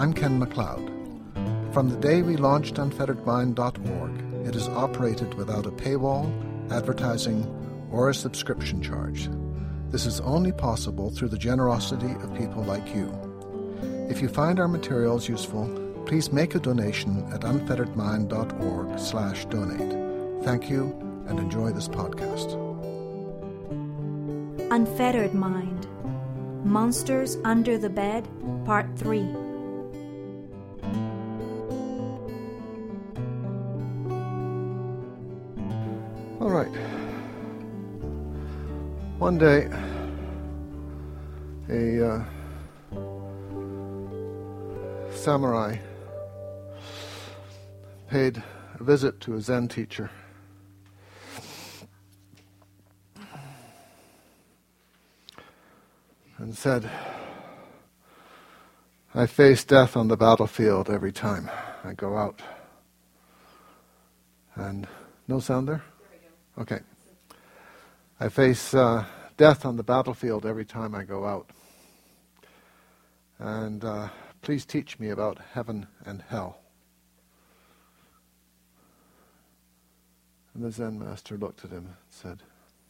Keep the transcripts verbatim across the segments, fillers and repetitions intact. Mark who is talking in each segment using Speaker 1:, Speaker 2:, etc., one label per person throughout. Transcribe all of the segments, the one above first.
Speaker 1: I'm Ken MacLeod. From the day we launched unfettered mind dot org, it is operated without a paywall, advertising, or a subscription charge. This is only possible through the generosity of people like you. If you find our materials useful, please make a donation at unfettered mind dot org slash donate. Thank you, and enjoy this podcast.
Speaker 2: Unfettered Mind. Monsters Under the Bed, Part three.
Speaker 1: All right. One day, a uh, samurai paid a visit to a Zen teacher. And said, I face death on the battlefield every time I go out. And no sound there? Okay. I face uh, death on the battlefield every time I go out. And uh, please teach me about heaven and hell. And the Zen master looked at him and said,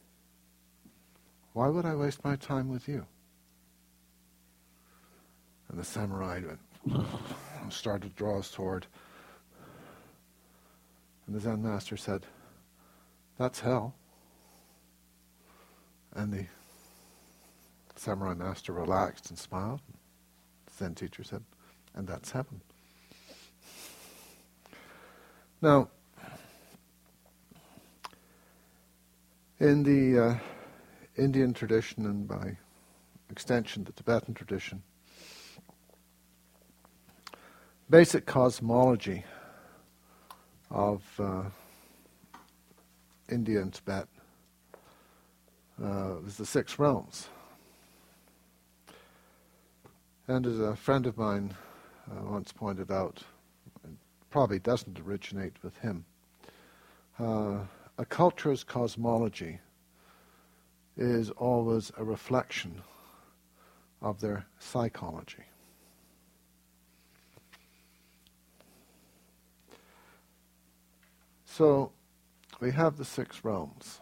Speaker 1: why would I waste my time with you? And the samurai went, started to draw his sword. And the Zen master said, that's hell. And the samurai master relaxed and smiled. The Zen teacher said, and that's heaven. Now, in the uh, Indian tradition, and by extension the Tibetan tradition, basic cosmology of uh, India and Tibet uh, is the six realms. And as a friend of mine uh, once pointed out, it probably doesn't originate with him, uh, a culture's cosmology is always a reflection of their psychology. So, we have the six realms.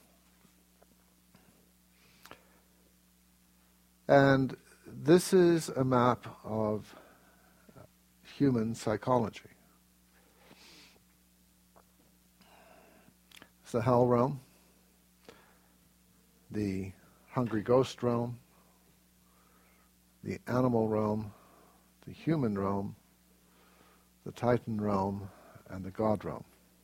Speaker 1: And this is a map of human psychology. It's the hell realm, the hungry ghost realm, the animal realm, the human realm, the Titan realm, and the God realm.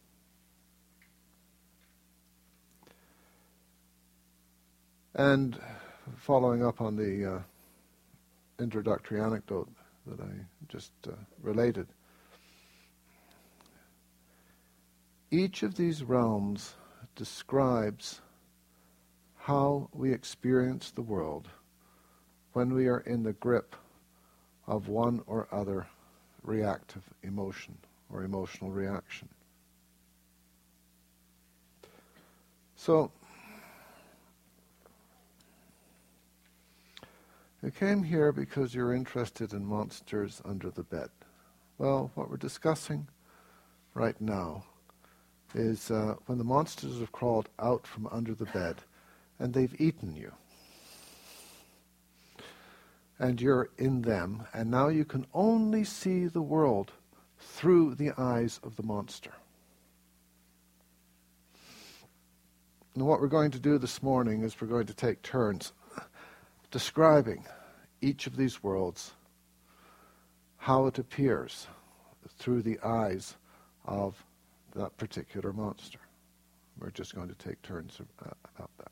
Speaker 1: And following up on the uh, introductory anecdote that I just uh, related, each of these realms describes how we experience the world when we are in the grip of one or other reactive emotion or emotional reaction. So, you came here because you're interested in monsters under the bed. Well, what we're discussing right now is uh, when the monsters have crawled out from under the bed and they've eaten you. And you're in them, and now you can only see the world through the eyes of the monster. And what we're going to do this morning is we're going to take turns describing each of these worlds, how it appears through the eyes of that particular monster. We're just going to take turns uh, about that.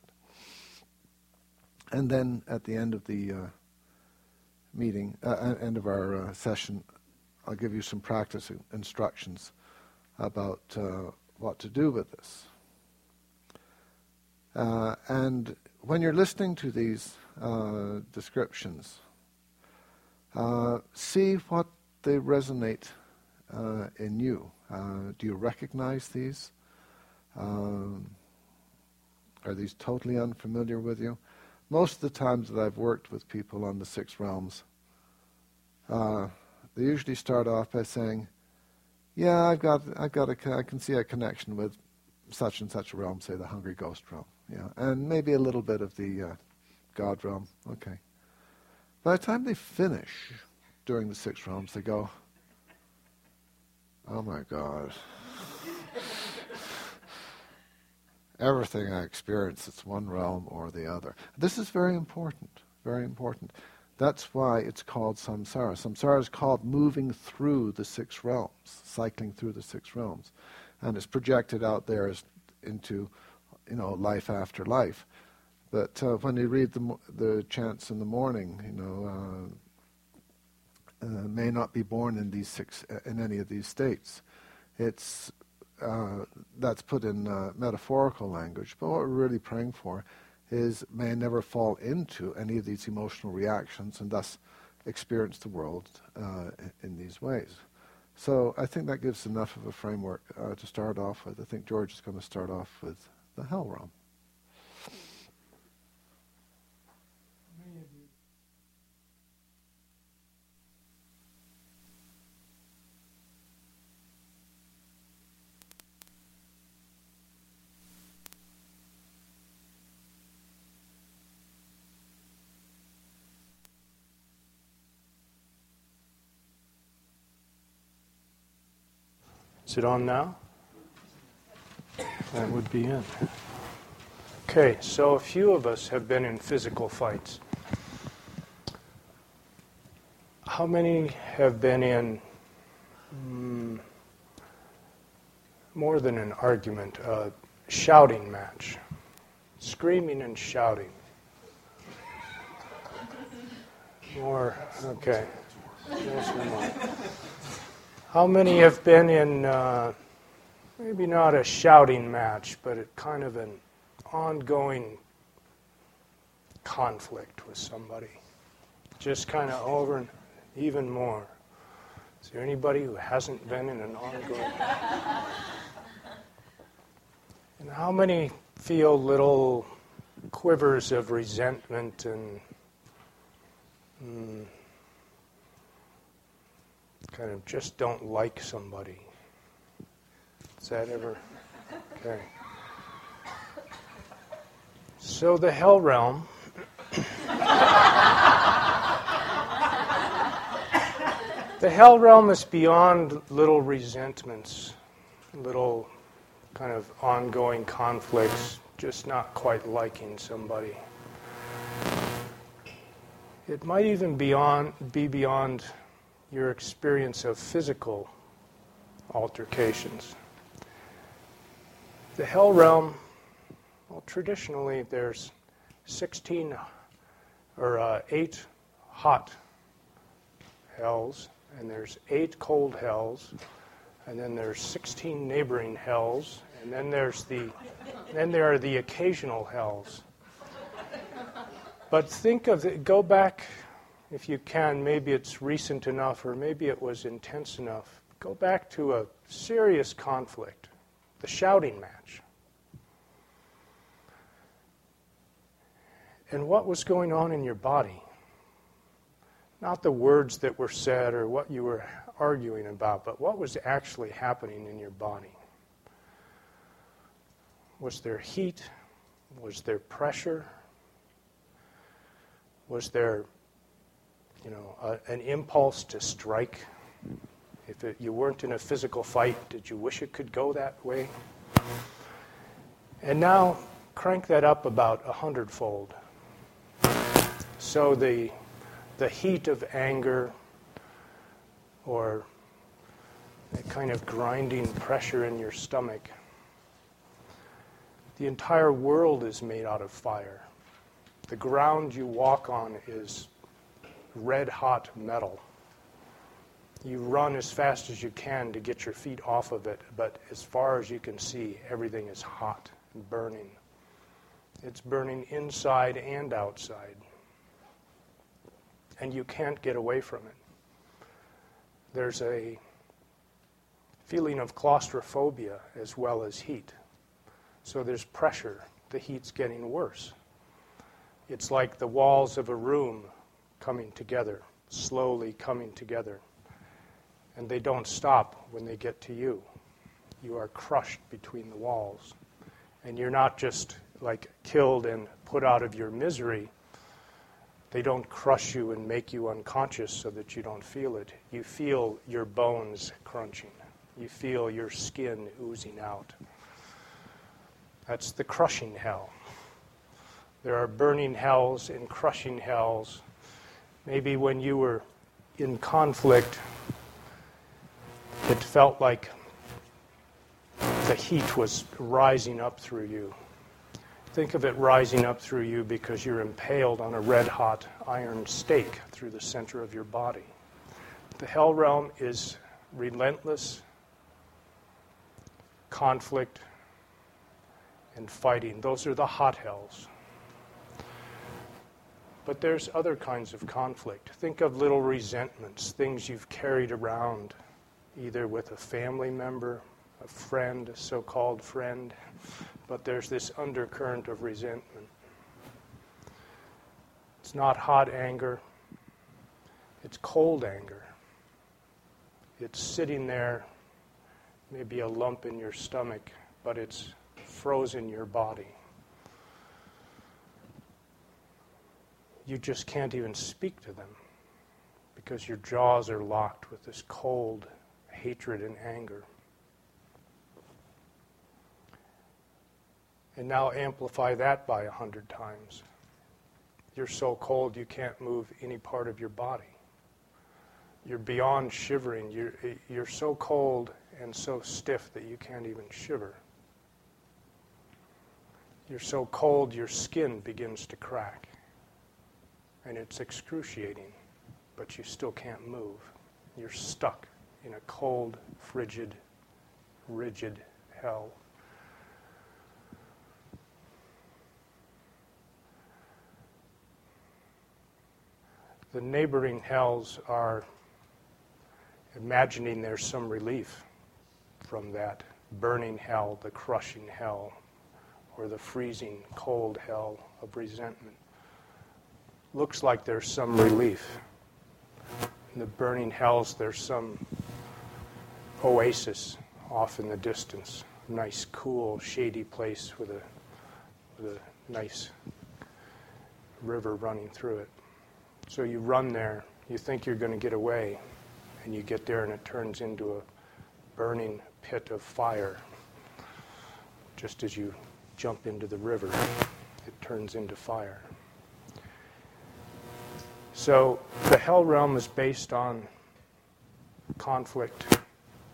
Speaker 1: And then at the end of the uh, meeting, uh, end of our uh, session, I'll give you some practice instructions about uh, what to do with this. Uh, and when you're listening to these uh, descriptions, uh, see what they resonate uh, in you. Uh, do you recognize these? Um, are these totally unfamiliar with you? Most of the times that I've worked with people on the six realms, uh, they usually start off by saying, yeah, I've got, I've got a, I can see a connection with such and such a realm, say the hungry ghost realm, yeah, and maybe a little bit of the uh, God realm, okay. By the time they finish during the six realms, they go, oh my God. Everything I experience, it's one realm or the other. This is very important, very important. That's why it's called samsara. Samsara is called moving through the six realms, cycling through the six realms. And it's projected out there as into, you know, life after life. But uh, when you read the, the chants in the morning, you know, uh, uh, may not be born in these six, uh, in any of these states. It's uh, that's put in uh, metaphorical language. But what we're really praying for is may never fall into any of these emotional reactions and thus experience the world uh, in these ways. So I think that gives enough of a framework uh, to start off with. I think George is going to start off with the hell realm.
Speaker 3: Is it on now? That would be it. Okay, so a few of us have been in physical fights. How many have been in mm, more than an argument, a shouting match? Screaming and shouting. More, okay. Yes or more. How many have been in, uh, maybe not a shouting match, but a kind of an ongoing conflict with somebody? Just kind of over and even more. Is there anybody who hasn't been in an ongoing? And how many feel little quivers of resentment and mm, kind of just don't like somebody? Is that ever? Okay. So the hell realm. The hell realm is beyond little resentments, little kind of ongoing conflicts, just not quite liking somebody. It might even beyond, be beyond your experience of physical altercations. The hell realm, well, traditionally there's sixteen or uh, eight hot hells, and there's eight cold hells, and then there's sixteen neighboring hells, and then there's the, then there are the occasional hells. But think of it, go back. If you can, maybe it's recent enough or maybe it was intense enough. Go back to a serious conflict, the shouting match. And what was going on in your body? Not the words that were said or what you were arguing about, but what was actually happening in your body? Was there heat? Was there pressure? Was there You know, uh, an impulse to strike? If it, you weren't in a physical fight, did you wish it could go that way? And now crank that up about a hundredfold. So the the heat of anger, or the kind of grinding pressure in your stomach. The entire world is made out of fire. The ground you walk on is red-hot metal. You run as fast as you can to get your feet off of it, but as far as you can see, everything is hot and burning. It's burning inside and outside. And you can't get away from it. There's a feeling of claustrophobia as well as heat. So there's pressure. The heat's getting worse. It's like the walls of a room coming together, slowly coming together. And they don't stop when they get to you. You are crushed between the walls. And you're not just like killed and put out of your misery. They don't crush you and make you unconscious so that you don't feel it. You feel your bones crunching. You feel your skin oozing out. That's the crushing hell. There are burning hells and crushing hells. Maybe when you were in conflict, it felt like the heat was rising up through you. Think of it rising up through you because you're impaled on a red-hot iron stake through the center of your body. The hell realm is relentless conflict and fighting. Those are the hot hells. But there's other kinds of conflict. Think of little resentments, things you've carried around, either with a family member, a friend, a so-called friend, but there's this undercurrent of resentment. It's not hot anger, it's cold anger. It's sitting there, maybe a lump in your stomach, but it's frozen your body. You just can't even speak to them because your jaws are locked with this cold hatred and anger. And now amplify that by a hundred times. You're so cold you can't move any part of your body. You're beyond shivering. You're, you're so cold and so stiff that you can't even shiver. You're so cold your skin begins to crack. And it's excruciating, but you still can't move. You're stuck in a cold, frigid, rigid hell. The neighboring hells are imagining there's some relief from that burning hell, the crushing hell, or the freezing cold hell of resentment. Looks like there's some relief. In the burning hells, there's some oasis off in the distance. Nice, cool, shady place with a, with a nice river running through it. So you run there, you think you're going to get away, and you get there and it turns into a burning pit of fire. Just as you jump into the river, it turns into fire. So the hell realm is based on conflict,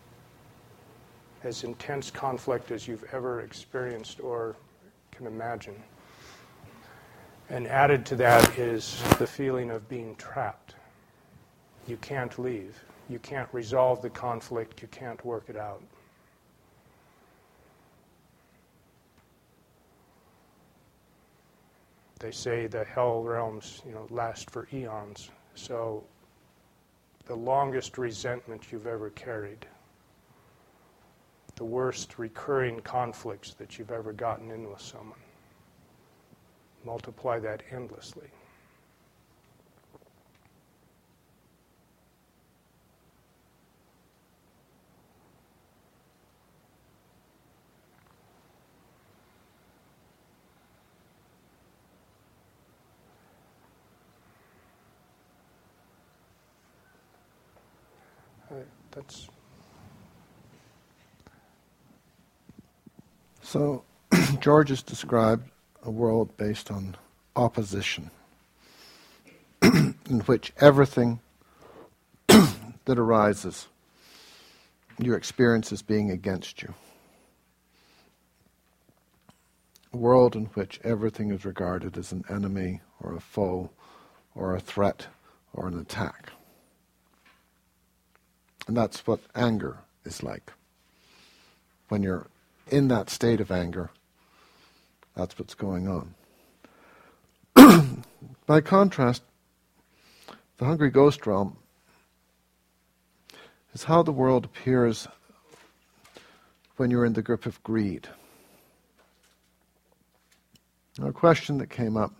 Speaker 3: as intense conflict as you've ever experienced or can imagine. And added to that is the feeling of being trapped. You can't leave. You can't resolve the conflict. You can't work it out. They say the hell realms, you know, last for eons. So the longest resentment you've ever carried, the worst recurring conflicts that you've ever gotten in with someone, multiply that endlessly. That's
Speaker 1: so George has described a world based on opposition, in which everything that arises, your experience as being against you. A world in which everything is regarded as an enemy or a foe or a threat or an attack. And that's what anger is like. When you're in that state of anger, that's what's going on. By contrast, the hungry ghost realm is how the world appears when you're in the grip of greed. Now, a question that came up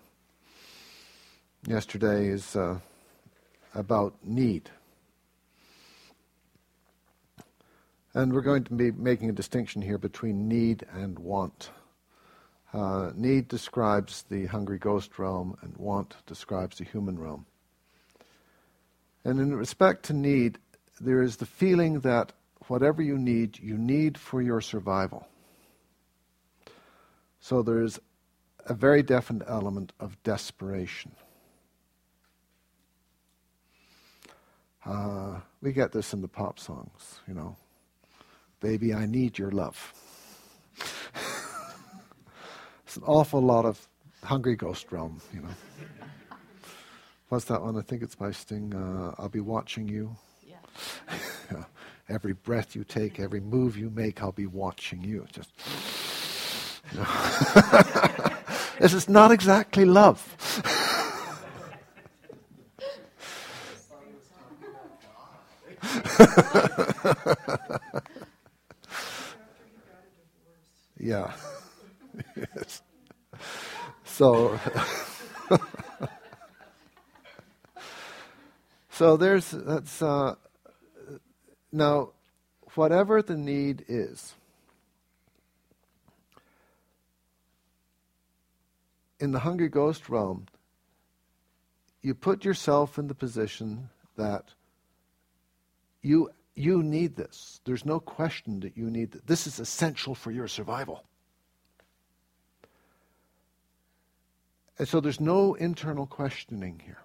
Speaker 1: yesterday is uh, about need. And we're going to be making a distinction here between need and want. Uh, need describes the hungry ghost realm, and want describes the human realm. And in respect to need, there is the feeling that whatever you need, you need for your survival. So there is a very definite element of desperation. Uh, we get this in the pop songs, you know. Baby, I need your love. It's an awful lot of hungry ghost realm, you know. What's that one? I think it's by Sting. Uh, I'll be watching you. Yeah. Yeah. Every breath you take, every move you make, I'll be watching you. Just, you know. This is not exactly love. Yeah. Yes. So, so there's that's uh, now, whatever the need is, in the hungry ghost realm, you put yourself in the position that you you need this. There's no question that you need this. This is essential for your survival. And so there's no internal questioning here.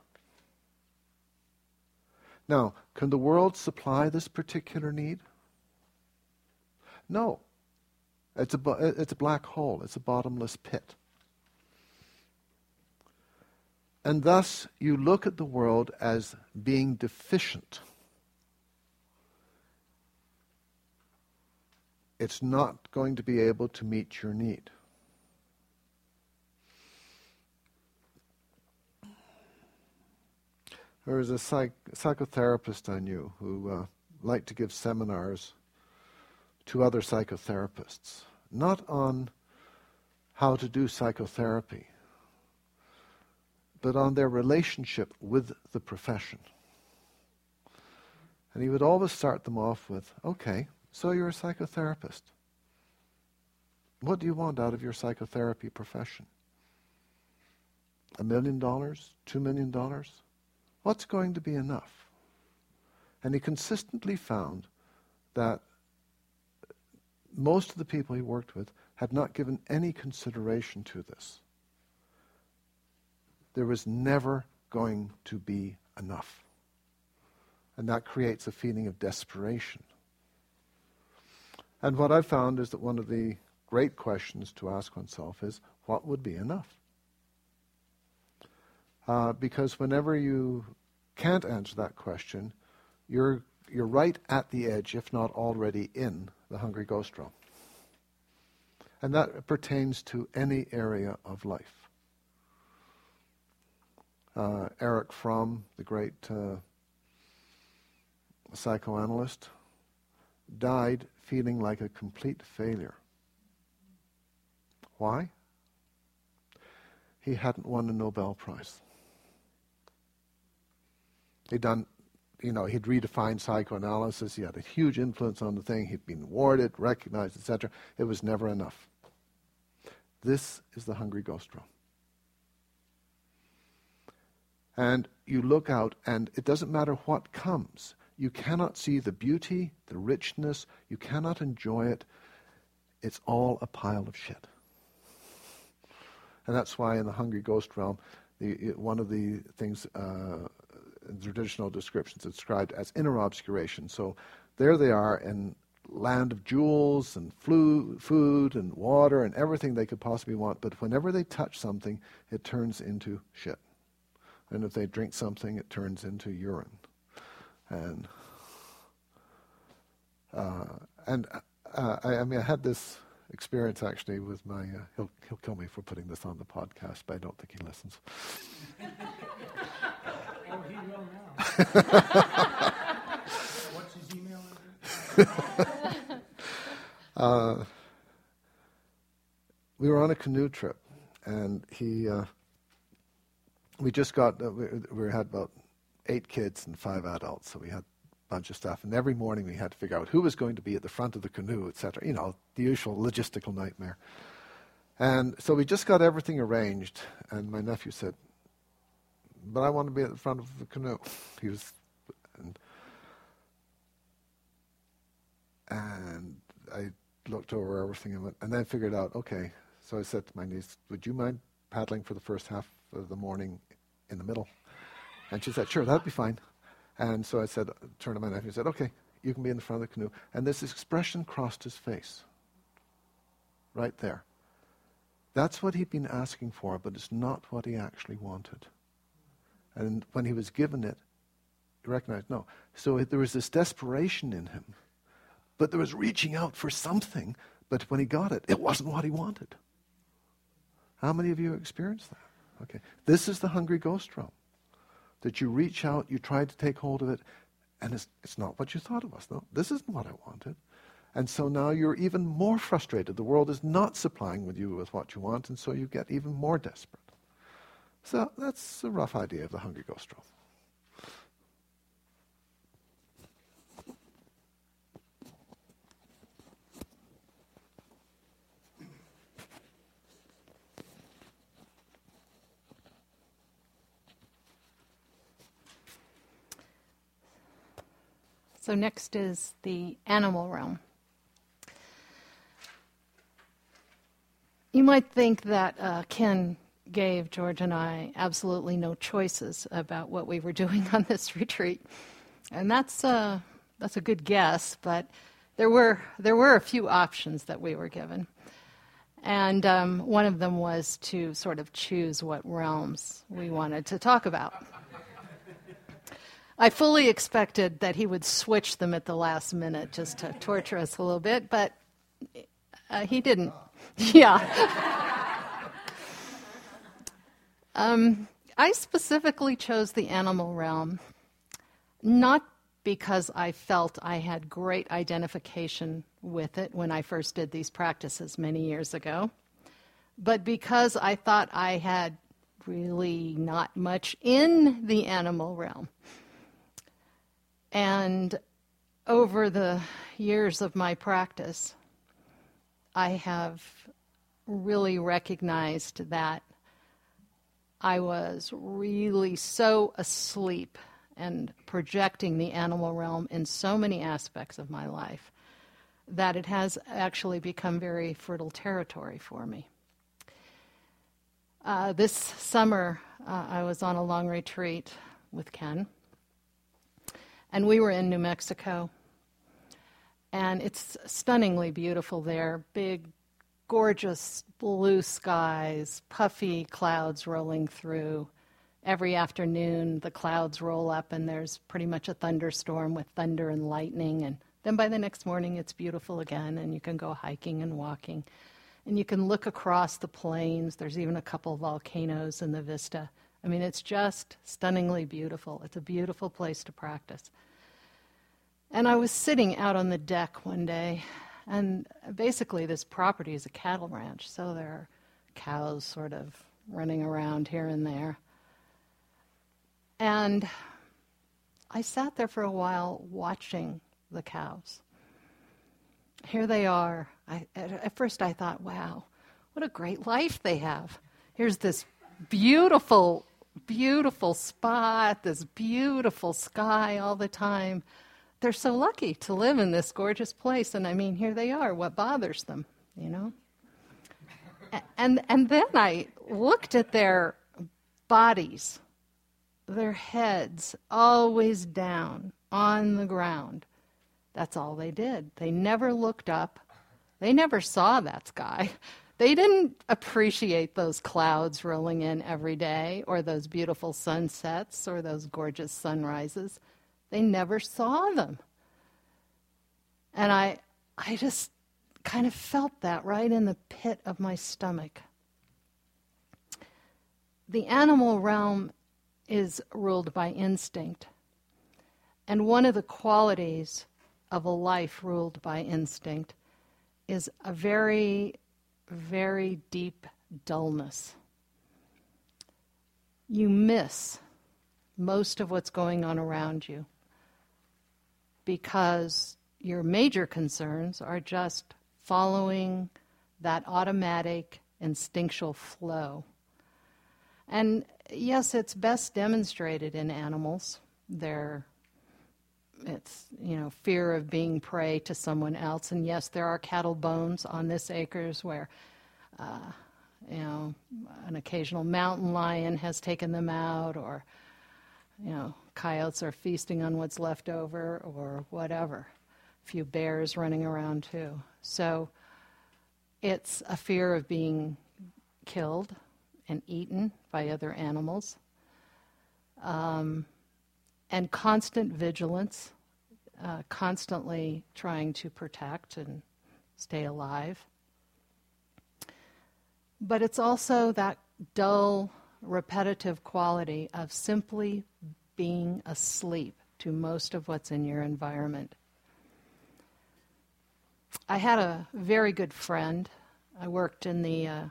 Speaker 1: Now, can the world supply this particular need? No. It's a, it's a black hole. It's a bottomless pit. And thus, you look at the world as being deficient. It's not going to be able to meet your need. There was a psych- psychotherapist I knew who uh, liked to give seminars to other psychotherapists, not on how to do psychotherapy, but on their relationship with the profession. And he would always start them off with, okay, so you're a psychotherapist. What do you want out of your psychotherapy profession? A million dollars? Two million dollars? What's going to be enough? And he consistently found that most of the people he worked with had not given any consideration to this. There was never going to be enough. And that creates a feeling of desperation. And what I've found is that one of the great questions to ask oneself is, what would be enough? Uh, because whenever you can't answer that question, you're you're right at the edge, if not already in the hungry ghost realm. And that pertains to any area of life. Uh, Erich Fromm, the great uh, psychoanalyst, died feeling like a complete failure. Why? He hadn't won a Nobel Prize. He'd done, you know, he'd redefined psychoanalysis. He had a huge influence on the thing. He'd been awarded, recognized, et cetera. It was never enough. This is the hungry ghost realm. And you look out, and it doesn't matter what comes. You cannot see the beauty, the richness. You cannot enjoy it. It's all a pile of shit. And that's why in the hungry ghost realm, the, it, one of the things uh, in traditional descriptions is described as inner obscuration. So there they are in land of jewels and flu, food and water and everything they could possibly want. But whenever they touch something, it turns into shit. And if they drink something, it turns into urine. And uh, and uh, I, I mean, I had this experience actually with my. Uh, he'll he'll kill me for putting this on the podcast, but I don't think he listens.
Speaker 3: Oh, he will now. What's his email address?
Speaker 1: uh, we were on a canoe trip, and he. Uh, we just got. Uh, we, we had about eight kids and five adults, so we had a bunch of stuff. And every morning we had to figure out who was going to be at the front of the canoe, et cetera. You know, the usual logistical nightmare. And so we just got everything arranged. And my nephew said, but I want to be at the front of the canoe. He was... And, and I looked over everything and, went, and then figured out, okay. So I said to my niece, would you mind paddling for the first half of the morning in the middle? And she said, sure, that'd be fine. And so I said, turned to my nephew and said, okay, you can be in the front of the canoe. And this expression crossed his face. Right there. That's what he'd been asking for, but it's not what he actually wanted. And when he was given it, he recognized, no. So there was this desperation in him. But there was reaching out for something, but when he got it, it wasn't what he wanted. How many of you experienced that? Okay. This is the hungry ghost realm. That you reach out, you try to take hold of it, and it's, it's not what you thought it was. No, this isn't what I wanted. And so now you're even more frustrated. The world is not supplying with you with what you want, and so you get even more desperate. So that's a rough idea of the hungry ghost realm.
Speaker 4: So next is the animal realm. You might think that uh, Ken gave George and I absolutely no choices about what we were doing on this retreat, and that's uh, that's a good guess. But there were there were a few options that we were given, and um, one of them was to sort of choose what realms we wanted to talk about. I fully expected that he would switch them at the last minute just to torture us a little bit, but uh, he didn't. Yeah. um, I specifically chose the animal realm, not because I felt I had great identification with it when I first did these practices many years ago, but because I thought I had really not much in the animal realm. And over the years of my practice, I have really recognized that I was really so asleep and projecting the animal realm in so many aspects of my life that it has actually become very fertile territory for me. Uh, this summer, uh, I was on a long retreat with Ken. And we were in New Mexico, and it's stunningly beautiful there. Big, gorgeous blue skies, puffy clouds rolling through. Every afternoon, the clouds roll up, and there's pretty much a thunderstorm with thunder and lightning. And then by the next morning, it's beautiful again, and you can go hiking and walking. And you can look across the plains. There's even a couple volcanoes in the vista. I mean, it's just stunningly beautiful. It's a beautiful place to practice. And I was sitting out on the deck one day, and basically this property is a cattle ranch, so there are cows sort of running around here and there. And I sat there for a while watching the cows. Here they are. I, at, at first I thought, wow, what a great life they have. Here's this beautiful beautiful spot, this beautiful sky all the time. They're so lucky to live in this gorgeous place. And I mean, here they are. What bothers them, you know? And and then I looked at their bodies, their heads always down on the ground. That's all they did. They never looked up. They never saw that sky. They didn't appreciate those clouds rolling in every day, or those beautiful sunsets, or those gorgeous sunrises. They never saw them. And I I just kind of felt that right in the pit of my stomach. The animal realm is ruled by instinct. And one of the qualities of a life ruled by instinct is a very very deep dullness. You miss most of what's going on around you. because your major concerns are just following that automatic instinctual flow. And yes, it's best demonstrated in animals. Their, it's, you know, fear of being prey to someone else. And yes, there are cattle bones on this acres where, uh, you know, an occasional mountain lion has taken them out, or, you know, coyotes are feasting on what's left over, or whatever. A few bears running around too. So it's a fear of being killed and eaten by other animals, um, and constant vigilance, uh, constantly trying to protect and stay alive. But it's also that dull, repetitive quality of simply being asleep to most of what's in your environment. I had a very good friend. I worked in the uh,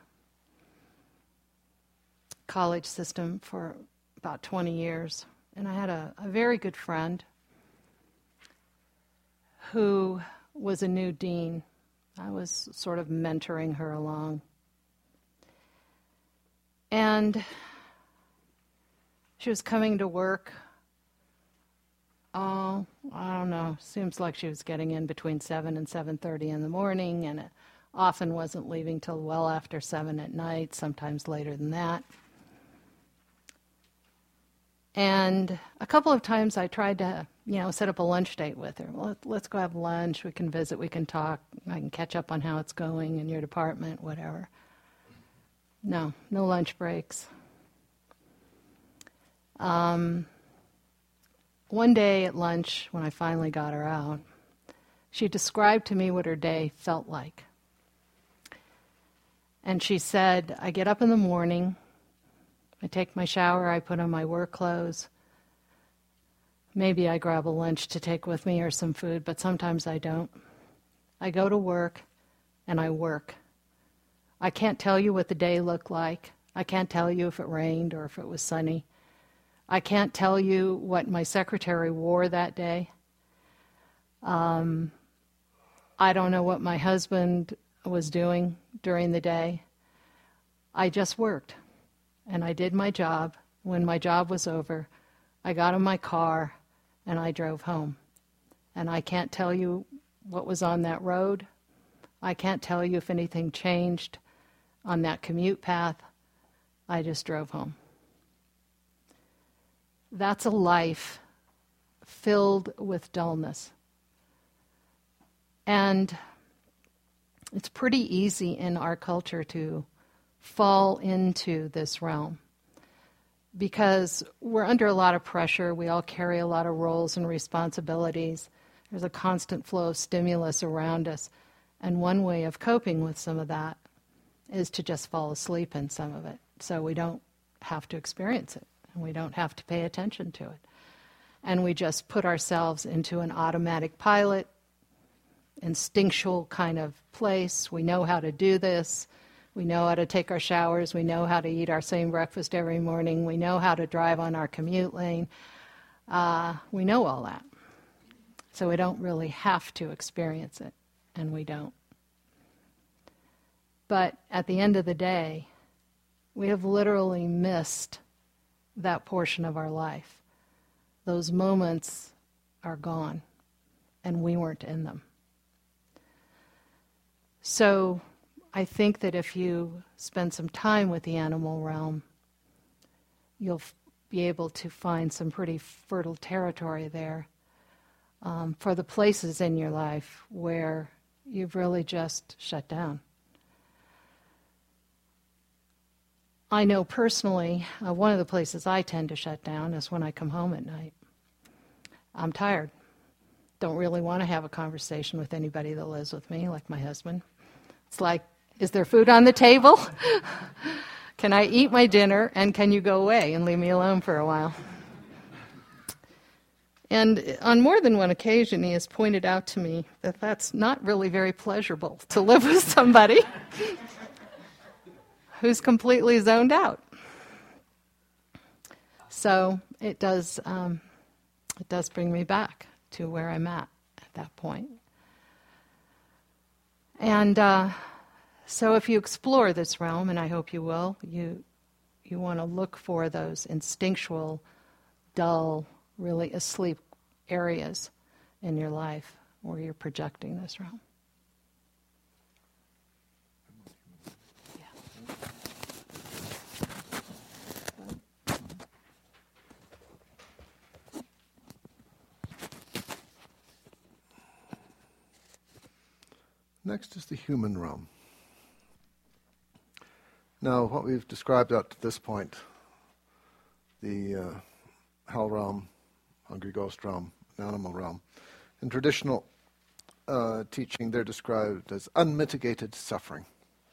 Speaker 4: college system for about twenty years, and I had a, a very good friend who was a new dean. I was sort of mentoring her along. And she was coming to work, oh, I don't know, seems like she was getting in between seven and seven thirty in the morning, and it often wasn't leaving till well after seven at night, sometimes later than that. And a couple of times I tried to, you know, set up a lunch date with her. Well, let's go have lunch, we can visit, we can talk, I can catch up on how it's going in your department, whatever. No, no lunch breaks. Um, one day at lunch, when I finally got her out, she described to me what her day felt like. And she said, I get up in the morning, I take my shower, I put on my work clothes. Maybe I grab a lunch to take with me or some food, but sometimes I don't. I go to work and I work. I can't tell you what the day looked like. I can't tell you if it rained or if it was sunny. I can't tell you what my secretary wore that day. Um, I don't know what my husband was doing during the day. I just worked, and I did my job. When my job was over, I got in my car, and I drove home. And I can't tell you what was on that road. I can't tell you if anything changed on that commute path. I just drove home. That's a life filled with dullness. And it's pretty easy in our culture to fall into this realm because we're under a lot of pressure. We all carry a lot of roles and responsibilities. There's a constant flow of stimulus around us. And one way of coping with some of that is to just fall asleep in some of it, so we don't have to experience it, and we don't have to pay attention to it. And we just put ourselves into an automatic pilot, instinctual kind of place. We know how to do this. We know how to take our showers. We know how to eat our same breakfast every morning. We know how to drive on our commute lane. Uh, we know all that. So we don't really have to experience it, and we don't. But at the end of the day, we have literally missed that portion of our life. Those moments are gone, and we weren't in them. So I think that if you spend some time with the animal realm, you'll f- be able to find some pretty fertile territory there um, for the places in your life where you've really just shut down. I know personally, uh, one of the places I tend to shut down is when I come home at night. I'm tired. Don't really want to have a conversation with anybody that lives with me, like my husband. It's like, is there food on the table? Can I eat my dinner, and can you go away and leave me alone for a while? And on more than one occasion, he has pointed out to me that that's not really very pleasurable to live with somebody who's completely zoned out. So it does um, it does bring me back to where I'm at at that point. And uh, so if you explore this realm, and I hope you will, you you want to look for those instinctual, dull, really asleep areas in your life where you're projecting this realm.
Speaker 1: Next is the human realm. Now, what we've described up to this point, the uh, hell realm, hungry ghost realm, animal realm, in traditional uh, teaching, they're described as unmitigated suffering.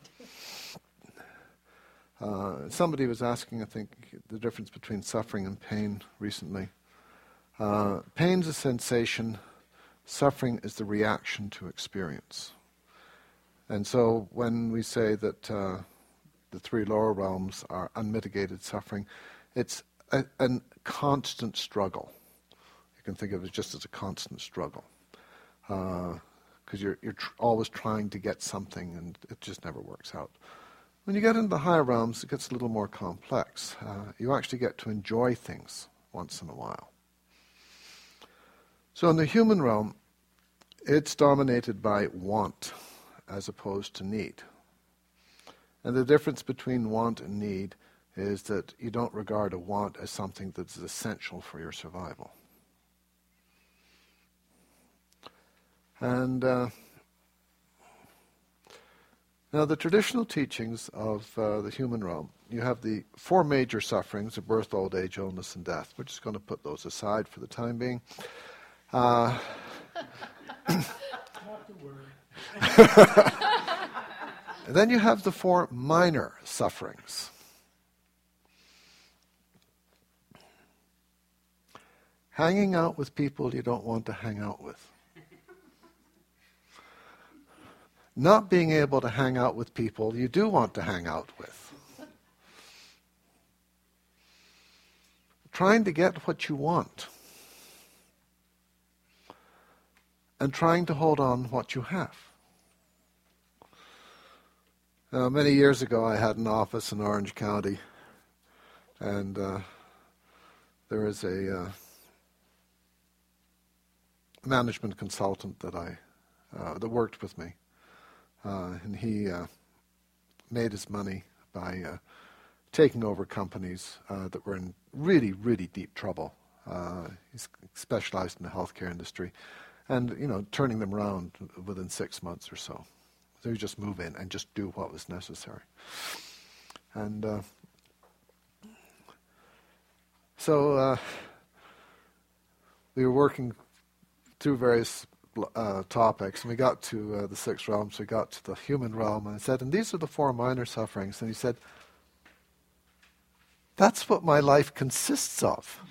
Speaker 1: Uh, somebody was asking, I think, the difference between suffering and pain recently. Uh, pain's a sensation, suffering is the reaction to experience. And so when we say that uh, the three lower realms are unmitigated suffering, it's a, a constant struggle. You can think of it just as a constant struggle. Because uh, you're, you're tr- always trying to get something and it just never works out. When you get into the higher realms, it gets a little more complex. Uh, you actually get to enjoy things once in a while. So in the human realm, it's dominated by want as opposed to need. And the difference between want and need is that you don't regard a want as something that's essential for your survival. And uh, now the traditional teachings of uh, the human realm, you have the four major sufferings of birth, old age, illness, and death. We're just going to put those aside for the time being. Uh,
Speaker 3: Not to worry.
Speaker 1: And then you have the four minor sufferings. Hanging out with people you don't want to hang out with. Not being able to hang out with people you do want to hang out with. Trying to get what you want. And trying to hold on what you have. Uh, many years ago, I had an office in Orange County, and uh, there was a uh, management consultant that I uh, that worked with me, uh, and he uh, made his money by uh, taking over companies uh, that were in really, really deep trouble. Uh, he's specialized in the healthcare industry, and you know, turning them around within six months or so. So you just move in and just do what was necessary. And uh, so uh, we were working through various uh, topics, and we got to uh, the sixth realm, so we got to the human realm, and I said, and these are the four minor sufferings. And he said, that's what my life consists of.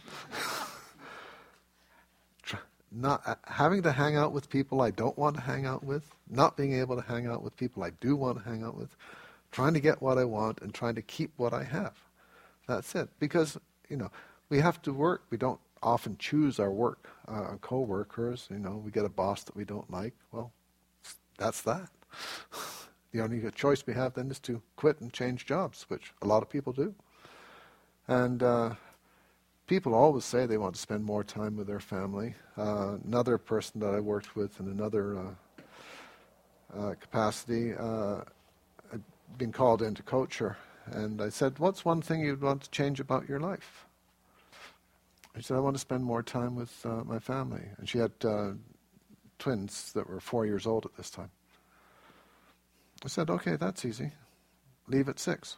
Speaker 1: Not uh, having to hang out with people I don't want to hang out with, not being able to hang out with people I do want to hang out with, trying to get what I want and trying to keep what I have. That's it. Because, you know, we have to work. We don't often choose our work, uh, our co-workers. You know, we get a boss that we don't like. Well, that's that. The only choice we have then is to quit and change jobs, which a lot of people do. And uh, people always say they want to spend more time with their family. Uh, another person that I worked with in another uh, uh, capacity uh, had been called in to coach her. And I said, what's one thing you'd want to change about your life? She said, I want to spend more time with uh, my family. And she had uh, twins that were four years old at this time. I said, okay, that's easy. Leave at six.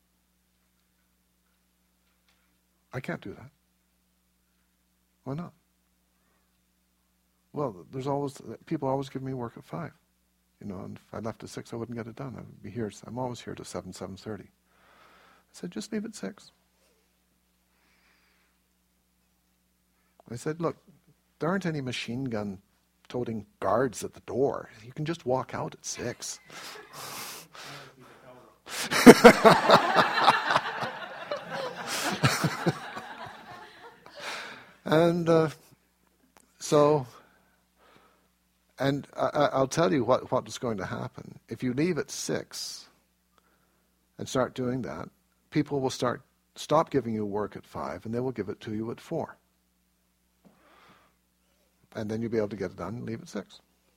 Speaker 1: I can't do that. Why not? Well, there's always, people always give me work at five. You know, and if I left at six, I wouldn't get it done. I would be here, I'm always here till seven, seven thirty. I said, just leave at six. I said, look, there aren't any machine gun toting guards at the door. You can just walk out at six. And uh, so And I, I'll tell you what, what is going to happen. If you leave at six and start doing that, people will start stop giving you work at five, and they will give it to you at four. And then you'll be able to get it done and leave at six.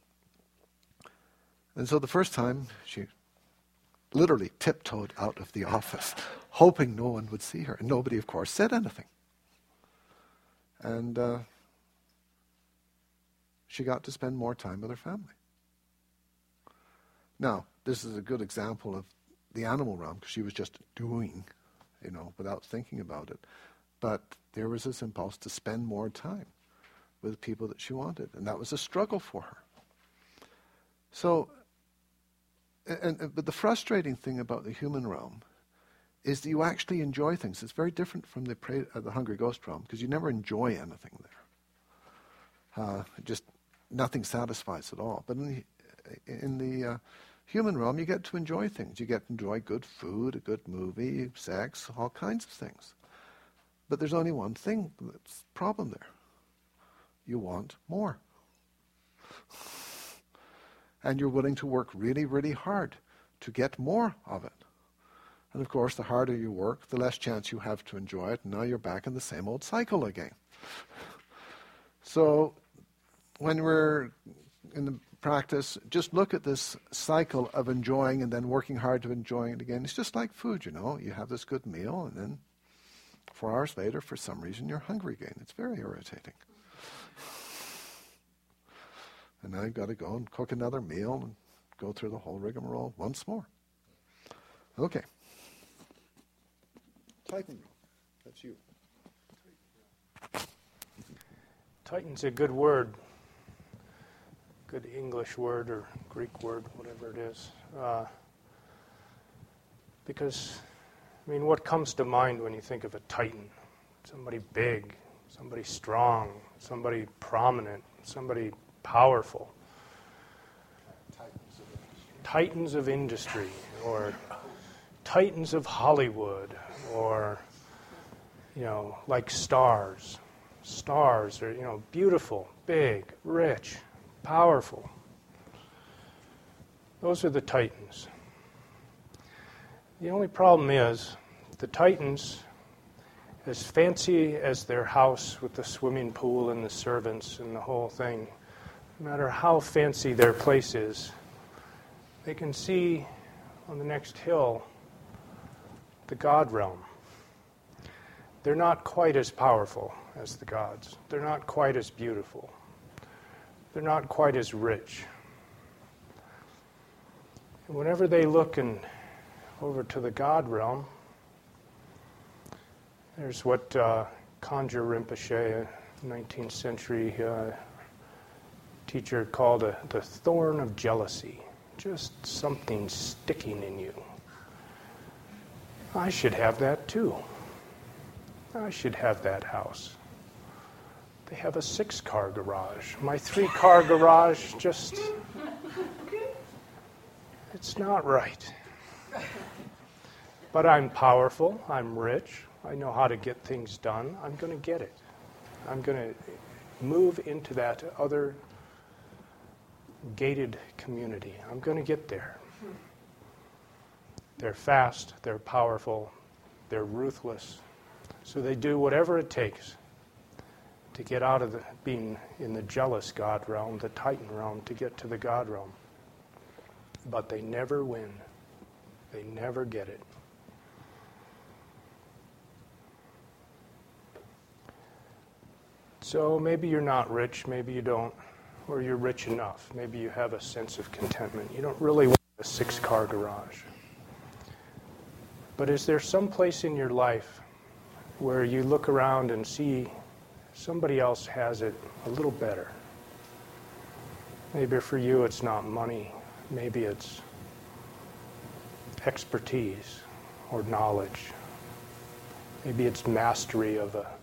Speaker 1: And so the first time, she literally tiptoed out of the office, hoping no one would see her. And nobody, of course, said anything. And uh, she got to spend more time with her family. Now, this is a good example of the animal realm, because she was just doing, you know, without thinking about it. But there was this impulse to spend more time with people that she wanted, and that was a struggle for her. So, and, and but the frustrating thing about the human realm is that you actually enjoy things. It's very different from the pray, uh, the hungry ghost realm, because you never enjoy anything there. Uh, just nothing satisfies at all. But in the, in the uh, human realm, you get to enjoy things. You get to enjoy good food, a good movie, sex, all kinds of things. But there's only one thing that's the problem there. You want more. And you're willing to work really, really hard to get more of it. And of course, the harder you work, the less chance you have to enjoy it. And now you're back in the same old cycle again. So when we're in the practice, just look at this cycle of enjoying and then working hard to enjoying it again. It's just like food, you know. You have this good meal, and then four hours later, for some reason, you're hungry again. It's very irritating. And now you've got to go and cook another meal and go through the whole rigmarole once more. Okay. Titan, that's you.
Speaker 3: Titan's a good word. Good English word or Greek word, whatever it is. Uh, because, I mean, what comes to mind when you think of a Titan? Somebody big, somebody strong, somebody prominent, somebody powerful.
Speaker 1: Titans of industry.
Speaker 3: Titans of industry, or Titans of Hollywood, or, you know, like stars. Stars are, you know, beautiful, big, rich, powerful. Those are the Titans. The only problem is the Titans, as fancy as their house with the swimming pool and the servants and the whole thing, no matter how fancy their place is, they can see on the next hill the God realm. They're not quite as powerful as the gods. They're not quite as beautiful. They're not quite as rich. And whenever they look in, over to the God realm, there's what uh, Kangyur Rinpoche, a nineteenth century uh, teacher, called a, the thorn of jealousy. Just something sticking in you. I should have that too. I should have that house. They have a six-car garage. My three-car garage just... It's not right. But I'm powerful. I'm rich. I know how to get things done. I'm going to get it. I'm going to move into that other gated community. I'm going to get there. They're fast. They're powerful. They're ruthless. So they do whatever it takes to get out of the, being in the jealous God realm, the Titan realm, to get to the God realm. But they never win. They never get it. So maybe you're not rich, maybe you don't, or you're rich enough. Maybe you have a sense of contentment. You don't really want a six-car garage. But is there some place in your life where you look around and see somebody else has it a little better? Maybe for you it's not money. Maybe it's expertise or knowledge. Maybe it's mastery of a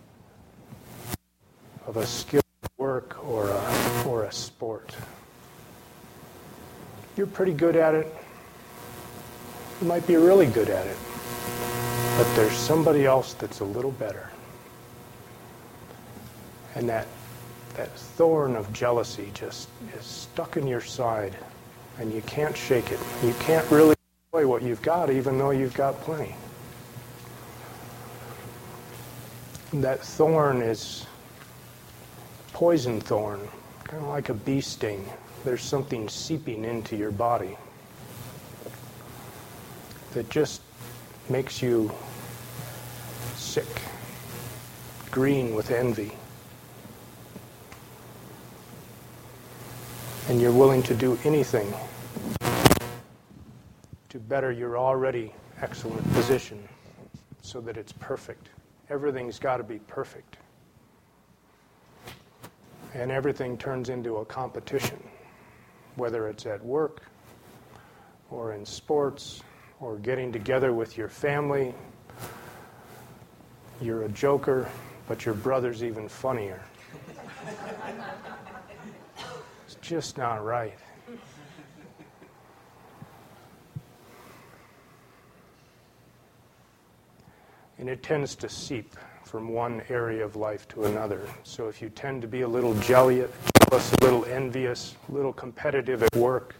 Speaker 3: of a skill work or a, or a sport. You're pretty good at it. You might be really good at it. But there's somebody else that's a little better. And that that thorn of jealousy just is stuck in your side, and you can't shake it. You can't really enjoy what you've got, even though you've got plenty. That thorn is poison thorn, kind of like a bee sting. There's something seeping into your body that just makes you sick, green with envy. And you're willing to do anything to better your already excellent position so that it's perfect. Everything's got to be perfect. And everything turns into a competition, whether it's at work or in sports or getting together with your family. You're a joker, but your brother's even funnier. It's just not right. And it tends to seep from one area of life to another. So if you tend to be a little jealous, a little envious, a little competitive at work,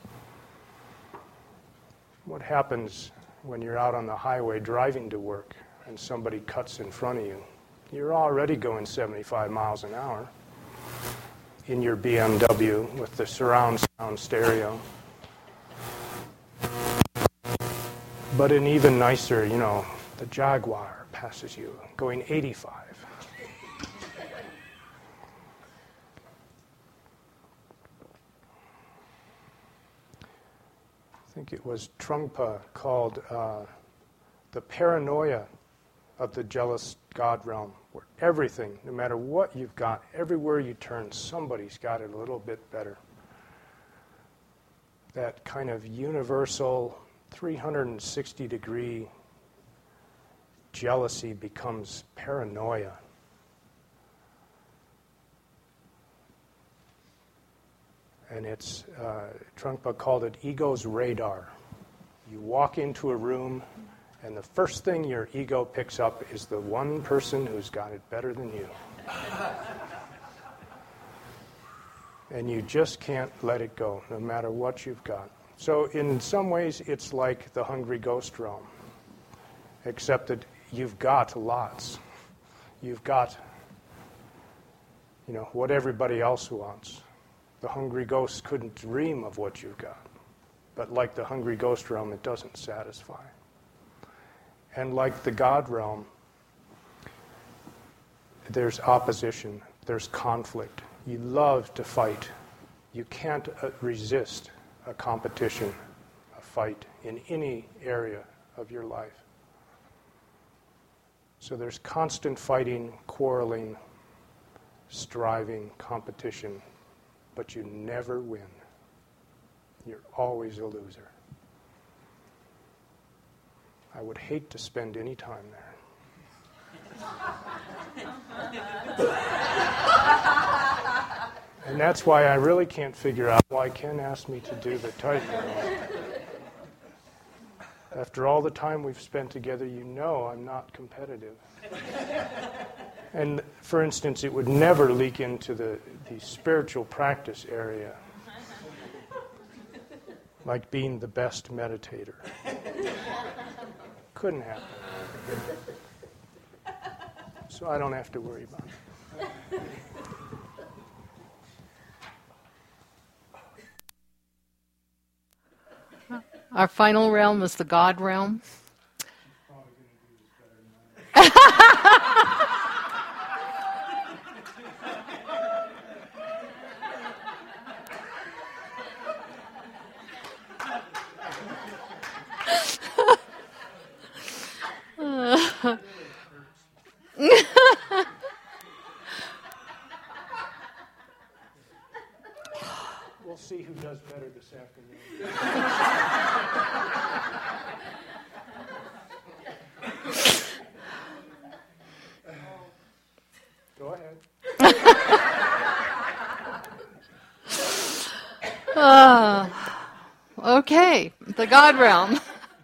Speaker 3: what happens when you're out on the highway driving to work and somebody cuts in front of you? You're already going seventy-five miles an hour in your B M W with the surround sound stereo. But an even nicer, you know, the Jaguar passes you going eighty-five. I think it was Trungpa called uh, the paranoia of the jealous God realm, where everything, no matter what you've got, everywhere you turn, somebody's got it a little bit better. That kind of universal three hundred sixty degree jealousy becomes paranoia. And it's, uh, Trungpa called it ego's radar. You walk into a room, and the first thing your ego picks up is the one person who's got it better than you. And you just can't let it go, no matter what you've got. So in some ways, it's like the hungry ghost realm, except that you've got lots. You've got, you know, what everybody else wants. The hungry ghost couldn't dream of what you've got. But like the hungry ghost realm, it doesn't satisfy. And like the God realm, there's opposition, there's conflict. You love to fight. You can't uh, resist a competition, a fight in any area of your life. So there's constant fighting, quarreling, striving, competition, but you never win. You're always a loser. I would hate to spend any time there. And that's why I really can't figure out why Ken asked me to do the tightrope. After all the time we've spent together, you know I'm not competitive. And for instance, it would never leak into the, the spiritual practice area, like being the best meditator. Couldn't happen. So I don't have to worry about it.
Speaker 4: Our final realm is the God realm.
Speaker 3: We'll see who does better this afternoon. Go ahead.
Speaker 4: uh, okay, the God realm.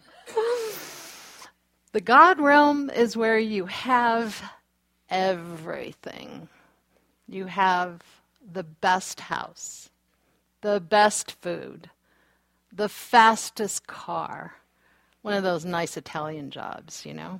Speaker 4: The God realm is where you have everything. You have the best house, the best food, the fastest car, one of those nice Italian jobs, you know.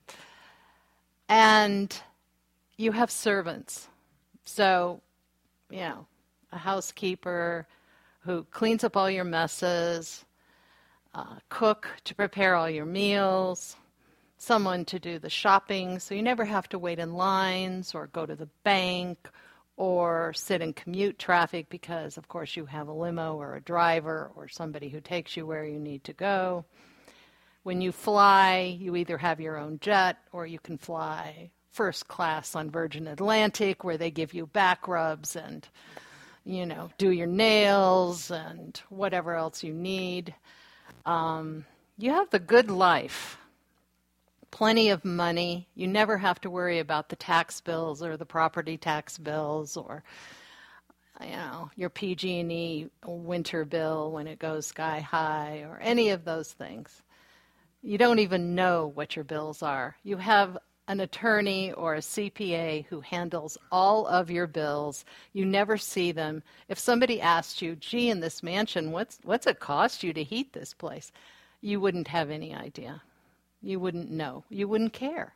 Speaker 4: And you have servants. So, you know, a housekeeper who cleans up all your messes, uh, cook to prepare all your meals, someone to do the shopping, so you never have to wait in lines or go to the bank or sit in commute traffic because, of course, you have a limo or a driver or somebody who takes you where you need to go. When you fly, you either have your own jet or you can fly first class on Virgin Atlantic where they give you back rubs and, you know, do your nails and whatever else you need. Um, you have the good life. Plenty of money. You never have to worry about the tax bills or the property tax bills or, you know, your P G and E winter bill when it goes sky high or any of those things. You don't even know what your bills are. You have an attorney or a C P A who handles all of your bills. You never see them. If somebody asked you, gee, in this mansion, what's what's it cost you to heat this place? You wouldn't have any idea. You wouldn't know. You wouldn't care.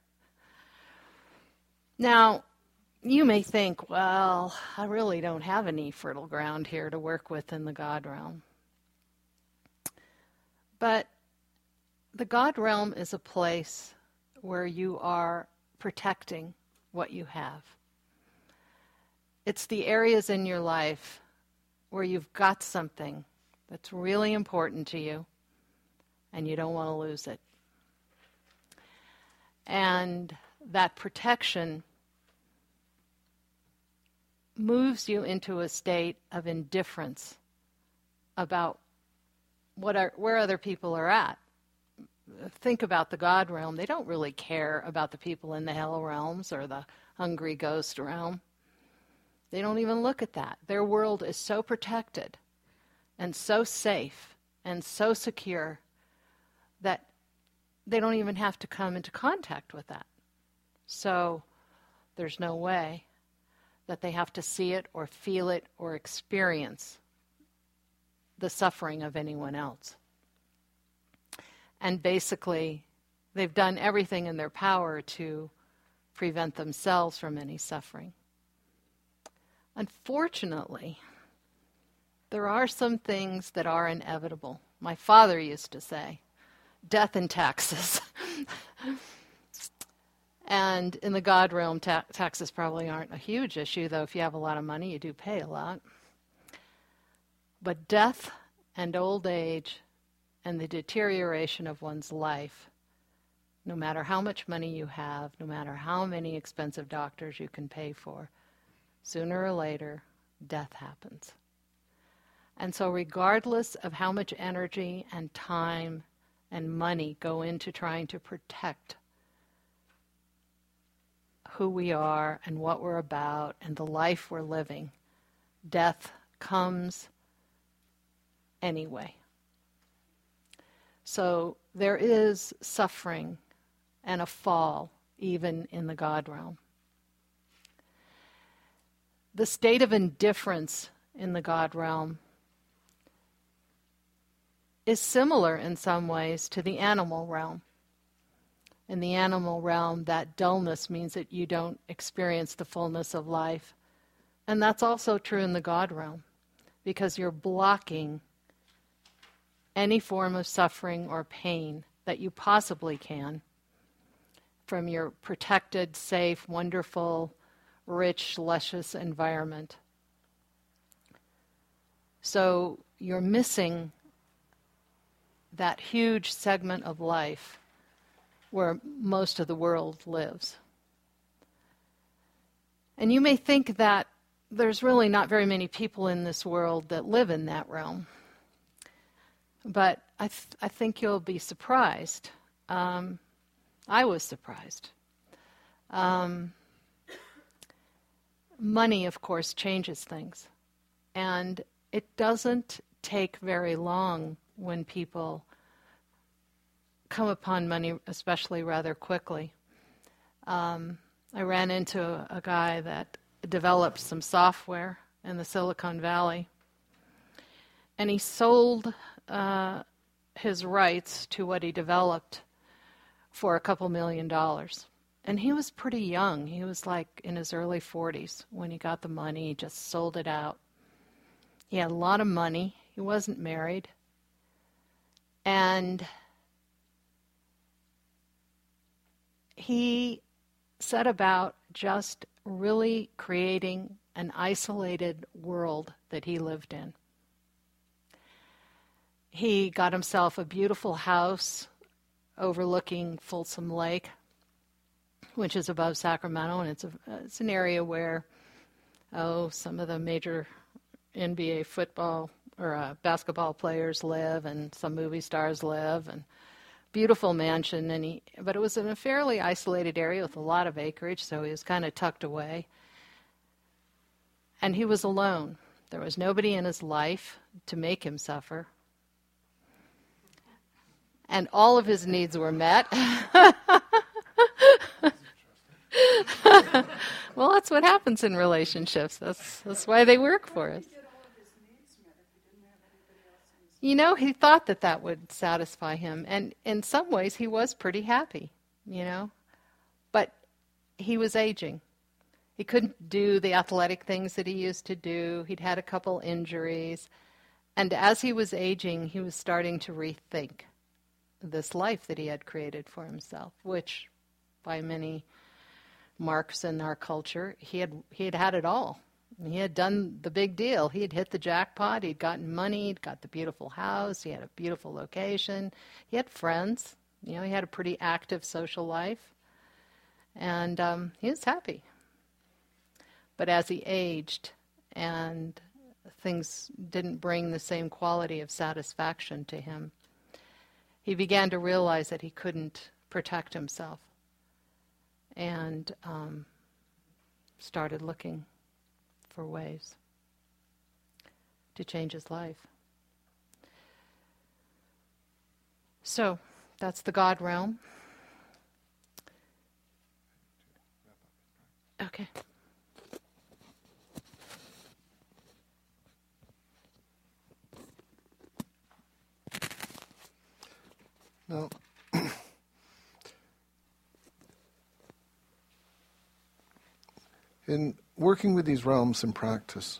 Speaker 4: Now, you may think, well, I really don't have any fertile ground here to work with in the God realm. But the God realm is a place where you are protecting what you have. It's the areas in your life where you've got something that's really important to you and you don't want to lose it. And that protection moves you into a state of indifference about what are, where other people are at. Think about the God realm. They don't really care about the people in the hell realms or the hungry ghost realm. They don't even look at that. Their world is so protected and so safe and so secure that they don't even have to come into contact with that. So there's no way that they have to see it or feel it or experience the suffering of anyone else. And basically, they've done everything in their power to prevent themselves from any suffering. Unfortunately, there are some things that are inevitable. My father used to say, death and taxes. And in the God realm, ta- taxes probably aren't a huge issue, though if you have a lot of money, you do pay a lot. But death and old age and the deterioration of one's life, no matter how much money you have, no matter how many expensive doctors you can pay for, sooner or later, death happens. And so regardless of how much energy and time and money go into trying to protect who we are and what we're about and the life we're living, death comes anyway. So there is suffering and a fall even in the God realm. The state of indifference in the God realm is similar in some ways to the animal realm. In the animal realm, that dullness means that you don't experience the fullness of life. And that's also true in the God realm, because you're blocking any form of suffering or pain that you possibly can from your protected, safe, wonderful, rich, luscious environment. So you're missing that huge segment of life where most of the world lives. And you may think that there's really not very many people in this world that live in that realm. But I, th- I think you'll be surprised. Um, I was surprised. Um, money, of course, changes things. And it doesn't take very long when people come upon money, especially rather quickly. Um, I ran into a, a guy that developed some software in the Silicon Valley. And he sold uh, his rights to what he developed for a couple million dollars. And he was pretty young. He was like in his early forties when he got the money. He just sold it out. He had a lot of money. He wasn't married. And he set about just really creating an isolated world that he lived in. He got himself a beautiful house overlooking Folsom Lake, which is above Sacramento, and it's a, it's an area where, oh, some of the major N B A football or uh, basketball players live, and some movie stars live, and beautiful mansion. And he, but it was in a fairly isolated area with a lot of acreage, so he was kind of tucked away. And he was alone. There was nobody in his life to make him suffer. And all of his needs were met. Well, that's what happens in relationships. That's that's why they work for us. You know, he thought that that would satisfy him. And in some ways, he was pretty happy, you know. But he was aging. He couldn't do the athletic things that he used to do. He'd had a couple injuries. And as he was aging, he was starting to rethink this life that he had created for himself, which by many marks in our culture, he had he had had it all. He had done the big deal. He had hit the jackpot. He'd gotten money. He'd got the beautiful house. He had a beautiful location. He had friends. You know, he had a pretty active social life. And um, he was happy. But as he aged and things didn't bring the same quality of satisfaction to him, he began to realize that he couldn't protect himself, and um, started looking for ways to change his life. So that's the God realm. Okay.
Speaker 1: Now, in working with these realms in practice,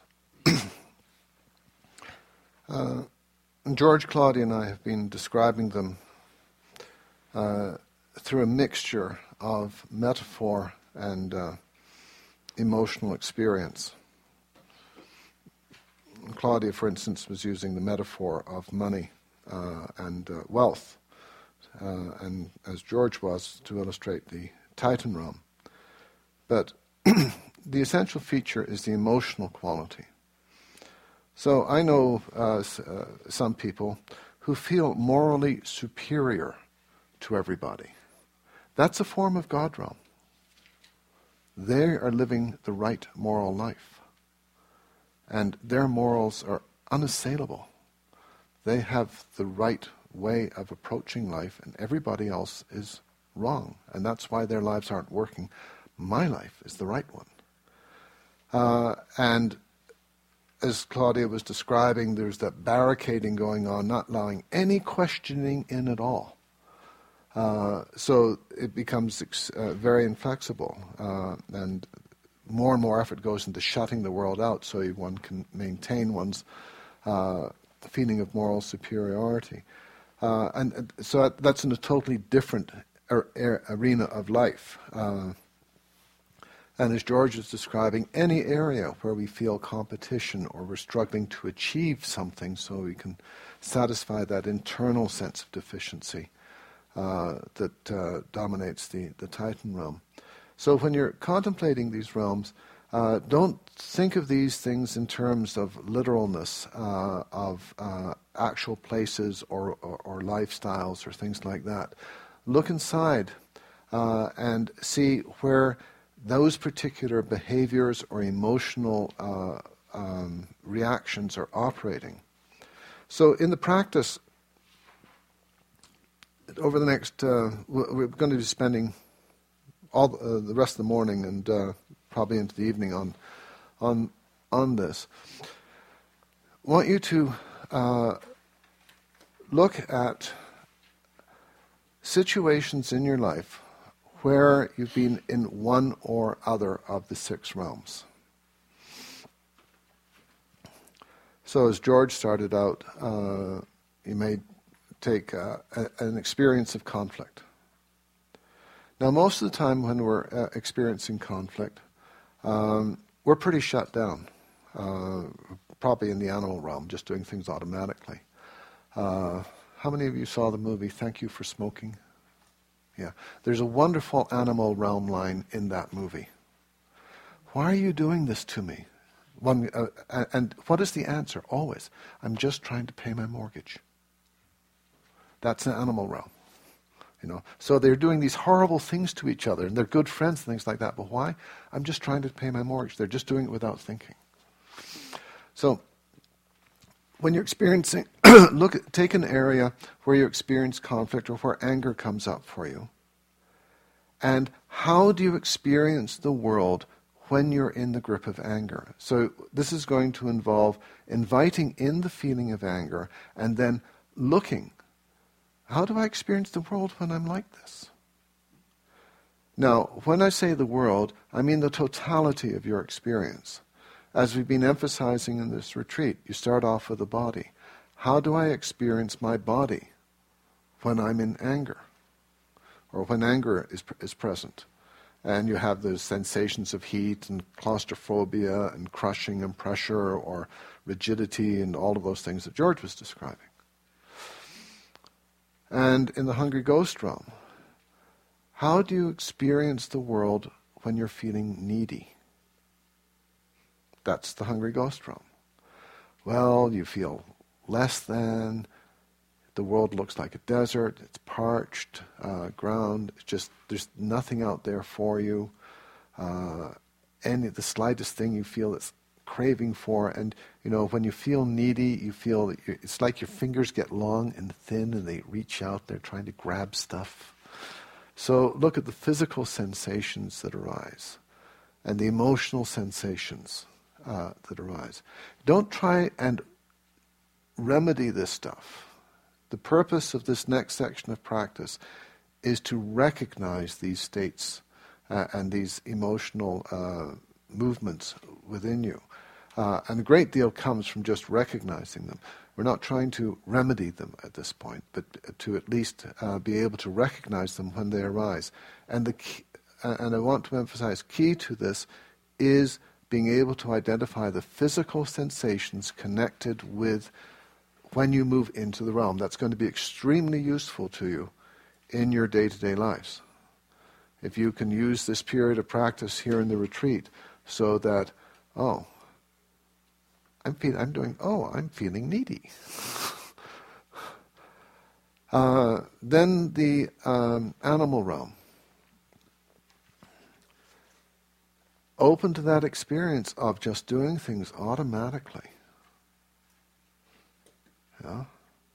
Speaker 1: uh, George, Claudia, and I have been describing them uh, through a mixture of metaphor and uh, emotional experience. Claudia, for instance, was using the metaphor of money uh, and uh, wealth. Uh, and as George was, to illustrate the Titan realm. But the essential feature is the emotional quality. So I know uh, s- uh, some people who feel morally superior to everybody. That's a form of God realm. They are living the right moral life. And their morals are unassailable. They have the right way of approaching life, and everybody else is wrong, and that's why their lives aren't working. My life is the right one. Uh, and as Claudia was describing, there's that barricading going on, not allowing any questioning in at all. Uh, so it becomes ex- uh, very inflexible, uh, and more and more effort goes into shutting the world out so one can maintain one's uh, feeling of moral superiority. Uh, and, and so that's in a totally different er, er, arena of life. Uh, and as George is describing, any area where we feel competition or we're struggling to achieve something so we can satisfy that internal sense of deficiency uh, that uh, dominates the, the Titan realm. So when you're contemplating these realms, Uh, don't think of these things in terms of literalness, uh, of uh, actual places or, or, or lifestyles or things like that. Look inside uh, and see where those particular behaviors or emotional uh, um, reactions are operating. So in the practice, over the next, uh, we're going to be spending all uh, the rest of the morning and uh, probably into the evening on on on this, I want you to uh, look at situations in your life where you've been in one or other of the six realms. So as George started out, uh, you may take uh, a, an experience of conflict. Now, most of the time when we're uh, experiencing conflict, um, we're pretty shut down, uh, probably in the animal realm, just doing things automatically. Uh, how many of you saw the movie Thank You for Smoking? Yeah. There's a wonderful animal realm line in that movie. Why are you doing this to me? One, uh, and what is the answer? Always, I'm just trying to pay my mortgage. That's an animal realm. You know, so they're doing these horrible things to each other, and they're good friends and things like that. But why? I'm just trying to pay my mortgage. They're just doing it without thinking. So, when you're experiencing, look at, take an area where you experience conflict or where anger comes up for you, and how do you experience the world when you're in the grip of anger? So this is going to involve inviting in the feeling of anger and then looking. How do I experience the world when I'm like this? Now, when I say the world, I mean the totality of your experience. As we've been emphasizing in this retreat, you start off with the body. How do I experience my body when I'm in anger? Or when anger is, is present? And you have those sensations of heat and claustrophobia and crushing and pressure or rigidity and all of those things that George was describing. And in the hungry ghost realm, how do you experience the world when you're feeling needy? That's the hungry ghost realm. Well, you feel less than, the world looks like a desert, it's parched uh, ground, it's just, there's nothing out there for you. Uh, any, the slightest thing you feel it's craving for, and you know, when you feel needy, you feel that it's like your fingers get long and thin and they reach out, they're trying to grab stuff. So look at the physical sensations that arise and the emotional sensations uh, that arise. Don't try and remedy this stuff. The purpose of this next section of practice is to recognize these states uh, and these emotional uh, movements within you. Uh, and a great deal comes from just recognizing them. We're not trying to remedy them at this point, but to at least uh, be able to recognize them when they arise. And the key, uh, and I want to emphasize, key to this is being able to identify the physical sensations connected with when you move into the realm. That's going to be extremely useful to you in your day-to-day lives. If you can use this period of practice here in the retreat so that, oh, I'm feeling, I'm doing, oh, I'm feeling needy. uh, then the um, animal realm. Open to that experience of just doing things automatically. Yeah.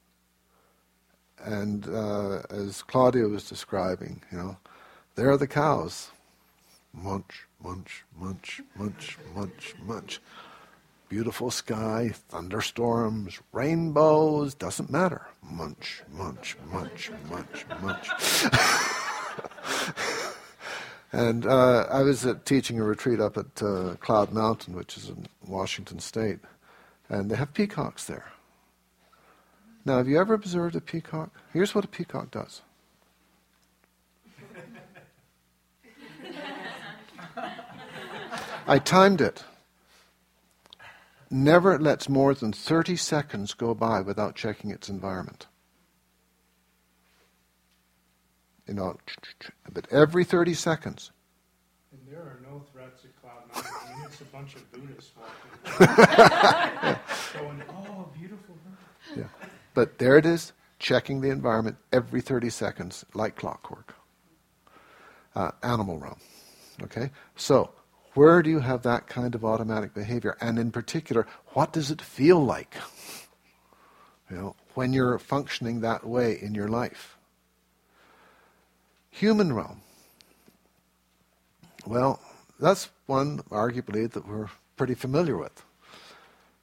Speaker 1: And uh, as Claudia was describing, you know, there are the cows. Munch, munch, munch, munch, munch, munch. Beautiful sky, thunderstorms, rainbows, doesn't matter. Munch, munch, munch, munch, munch. And uh, I was at, teaching a retreat up at uh, Cloud Mountain, which is in Washington State, and they have peacocks there. Now, have you ever observed a peacock? Here's what a peacock does. I timed it. Never lets more than thirty seconds go by without checking its environment. You know, but every thirty seconds.
Speaker 3: And there are no threats at Cloud Mountain. I mean, it's a bunch of Buddhists walking going, oh, beautiful.
Speaker 1: Yeah. But there it is, checking the environment every thirty seconds, like clockwork. Uh, animal realm. Okay? So, where do you have that kind of automatic behavior? And in particular, what does it feel like? You know, when you're functioning that way in your life? Human realm. Well, that's one, arguably, that we're pretty familiar with.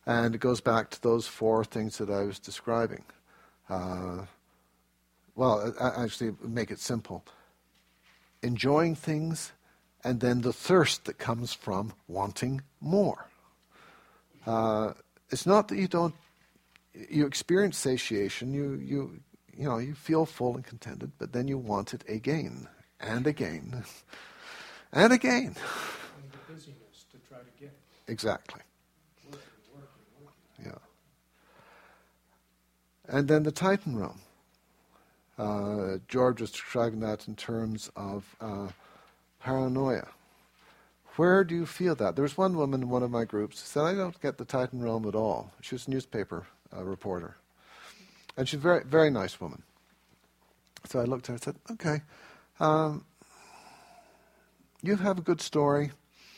Speaker 1: And it goes back to those four things that I was describing. Uh, well, I, actually, make it simple. Enjoying things, and then the thirst that comes from wanting more. Uh, it's not that you don't, you experience satiation, you, you, you know, you feel full and contented, but then you want it again, and again, and again.
Speaker 3: And the busyness to try to get it.
Speaker 1: Exactly.
Speaker 3: Working, working, working.
Speaker 1: Yeah. And then the Titan realm. Uh, George was describing that in terms of uh, paranoia. Where do you feel that? There was one woman in one of my groups who said, I don't get the Titan realm at all. She was a newspaper uh, reporter. And she's a very, very nice woman. So I looked at her and said, okay, um, you have a good story.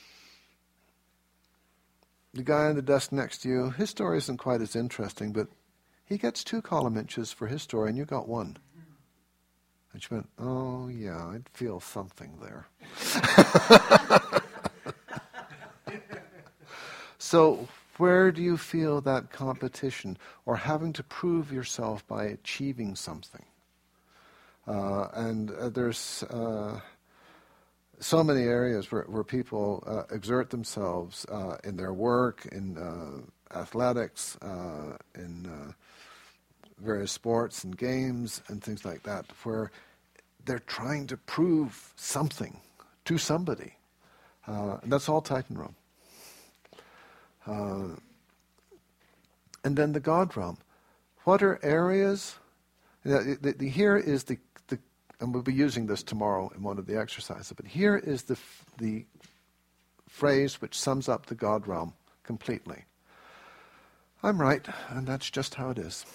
Speaker 1: The guy on the desk next to you, his story isn't quite as interesting, but he gets two column inches for his story and you got one. And she went, oh yeah, I'd feel something there. So where do you feel that competition or having to prove yourself by achieving something? Uh, and uh, there's uh, so many areas where, where people uh, exert themselves uh, in their work, in uh, athletics, uh, in uh, various sports and games and things like that, where they're trying to prove something to somebody. Uh, and that's all Titan realm. Uh, and then the God realm. What are areas? You know, the, the, here is the, the, and we'll be using this tomorrow in one of the exercises, but here is the, the phrase which sums up the God realm completely. I'm right, and that's just how it is.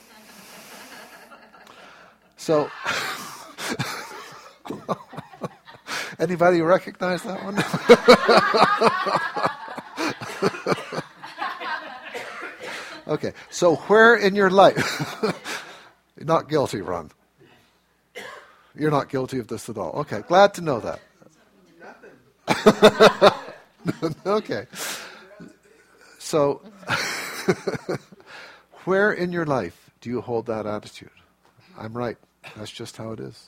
Speaker 1: So, anybody recognize that one? Okay, so where in your life, you're not guilty, Ron. You're not guilty of this at all. Okay, glad to know that. Okay, so where in your life do you hold that attitude? I'm right. That's just how it is.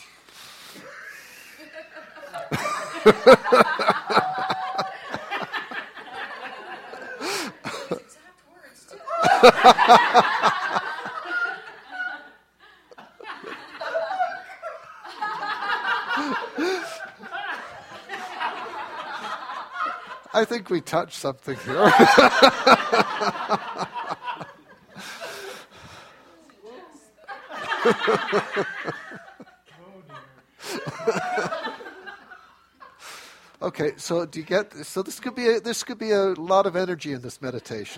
Speaker 1: I think we touched something here. Okay, so do you get? So this could be a, this could be a lot of energy in this meditation.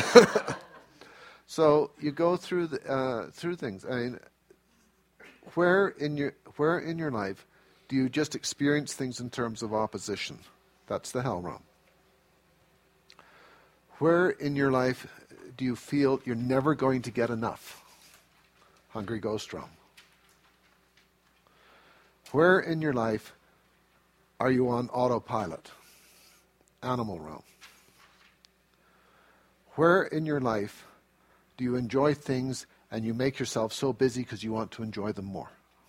Speaker 1: So you go through the, uh, through things. I mean, where in your where in your life do you just experience things in terms of opposition? That's the hell realm. Where in your life do you feel you're never going to get enough? Hungry ghost realm. Where in your life are you on autopilot? Animal realm. Where in your life do you enjoy things and you make yourself so busy because you want to enjoy them more?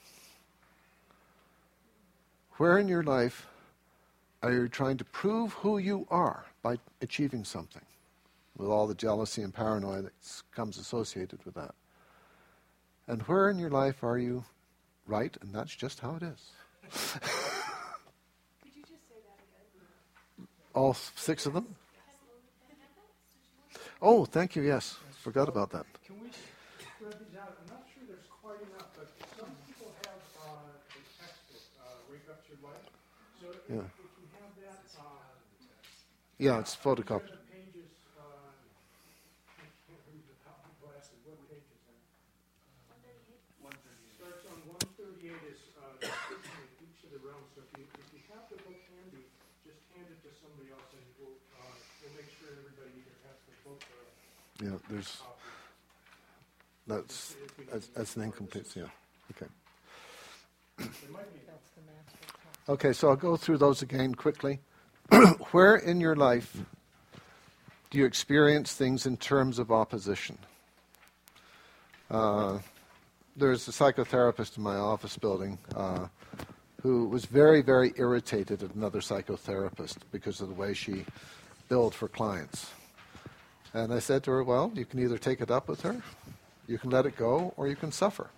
Speaker 1: Where in your life are you trying to prove who you are by achieving something, with all the jealousy and paranoia that comes associated with that? And where in your life are you right, and that's just how it is?
Speaker 5: Could you just say that again?
Speaker 1: All six of them? Oh, thank you, yes. Forgot about that.
Speaker 3: Can we spread these out? I'm not sure there's quite enough, but some people have uh, a textbook, uh, Wake Up to Your Life. So if,
Speaker 1: Yeah.
Speaker 3: if you have that, uh,
Speaker 1: Yeah, it's photocopied.
Speaker 3: the pages, uh, I can't read without my glasses. What page is that? one thirty-eight. Starts on one thirty-eight is uh, description of each of the realms. So if you, if you have the book handy, just hand it to somebody else and we'll, uh, we'll make sure everybody either has the book or
Speaker 1: Yeah, there's, that's, that's, that's an incomplete, yeah, okay. Okay, so I'll go through those again quickly. Where in your life Do you experience things in terms of opposition? Uh, there's a psychotherapist in my office building uh, who was very, very irritated at another psychotherapist because of the way she billed for clients. And I said to her, well, you can either take it up with her, you can let it go, or you can suffer.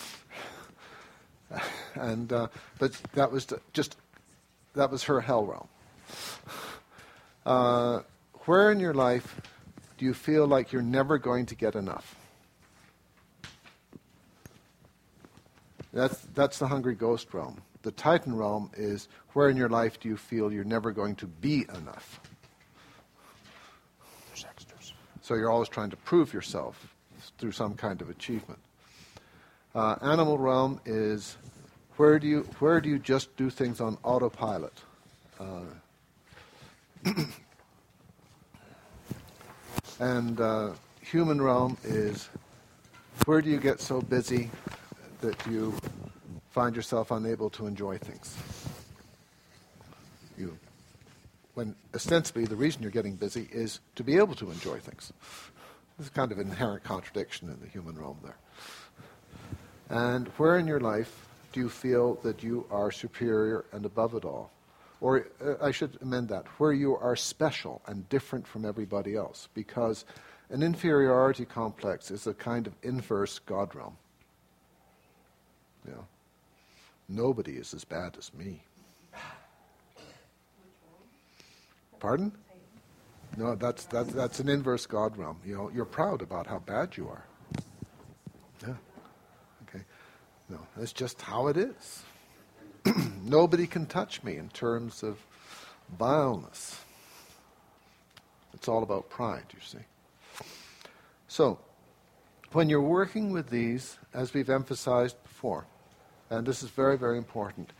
Speaker 1: and uh, But that was just, that was her hell realm. Uh, where in your life do you feel like you're never going to get enough? That's, that's the hungry ghost realm. The Titan realm is where in your life do you feel you're never going to be enough? So you're always trying to prove yourself through some kind of achievement. Uh, animal realm is where do you where do you just do things on autopilot? Uh, and uh, human realm is where do you get so busy that you find yourself unable to enjoy things? You, when ostensibly the reason you're getting busy is to be able to enjoy things. There's kind of inherent contradiction in the human realm there. And where in your life do you feel that you are superior and above it all? Or uh, I should amend that, where you are special and different from everybody else, because an inferiority complex is a kind of inverse God realm. Yeah. Nobody is as bad as me. Pardon? No, that's that's that's an inverse God realm. You know, you're proud about how bad you are. Yeah. Okay. No, that's just how it is. Nobody can touch me in terms of vileness. It's all about pride, you see. So, when you're working with these, as we've emphasized before, and this is very, very important,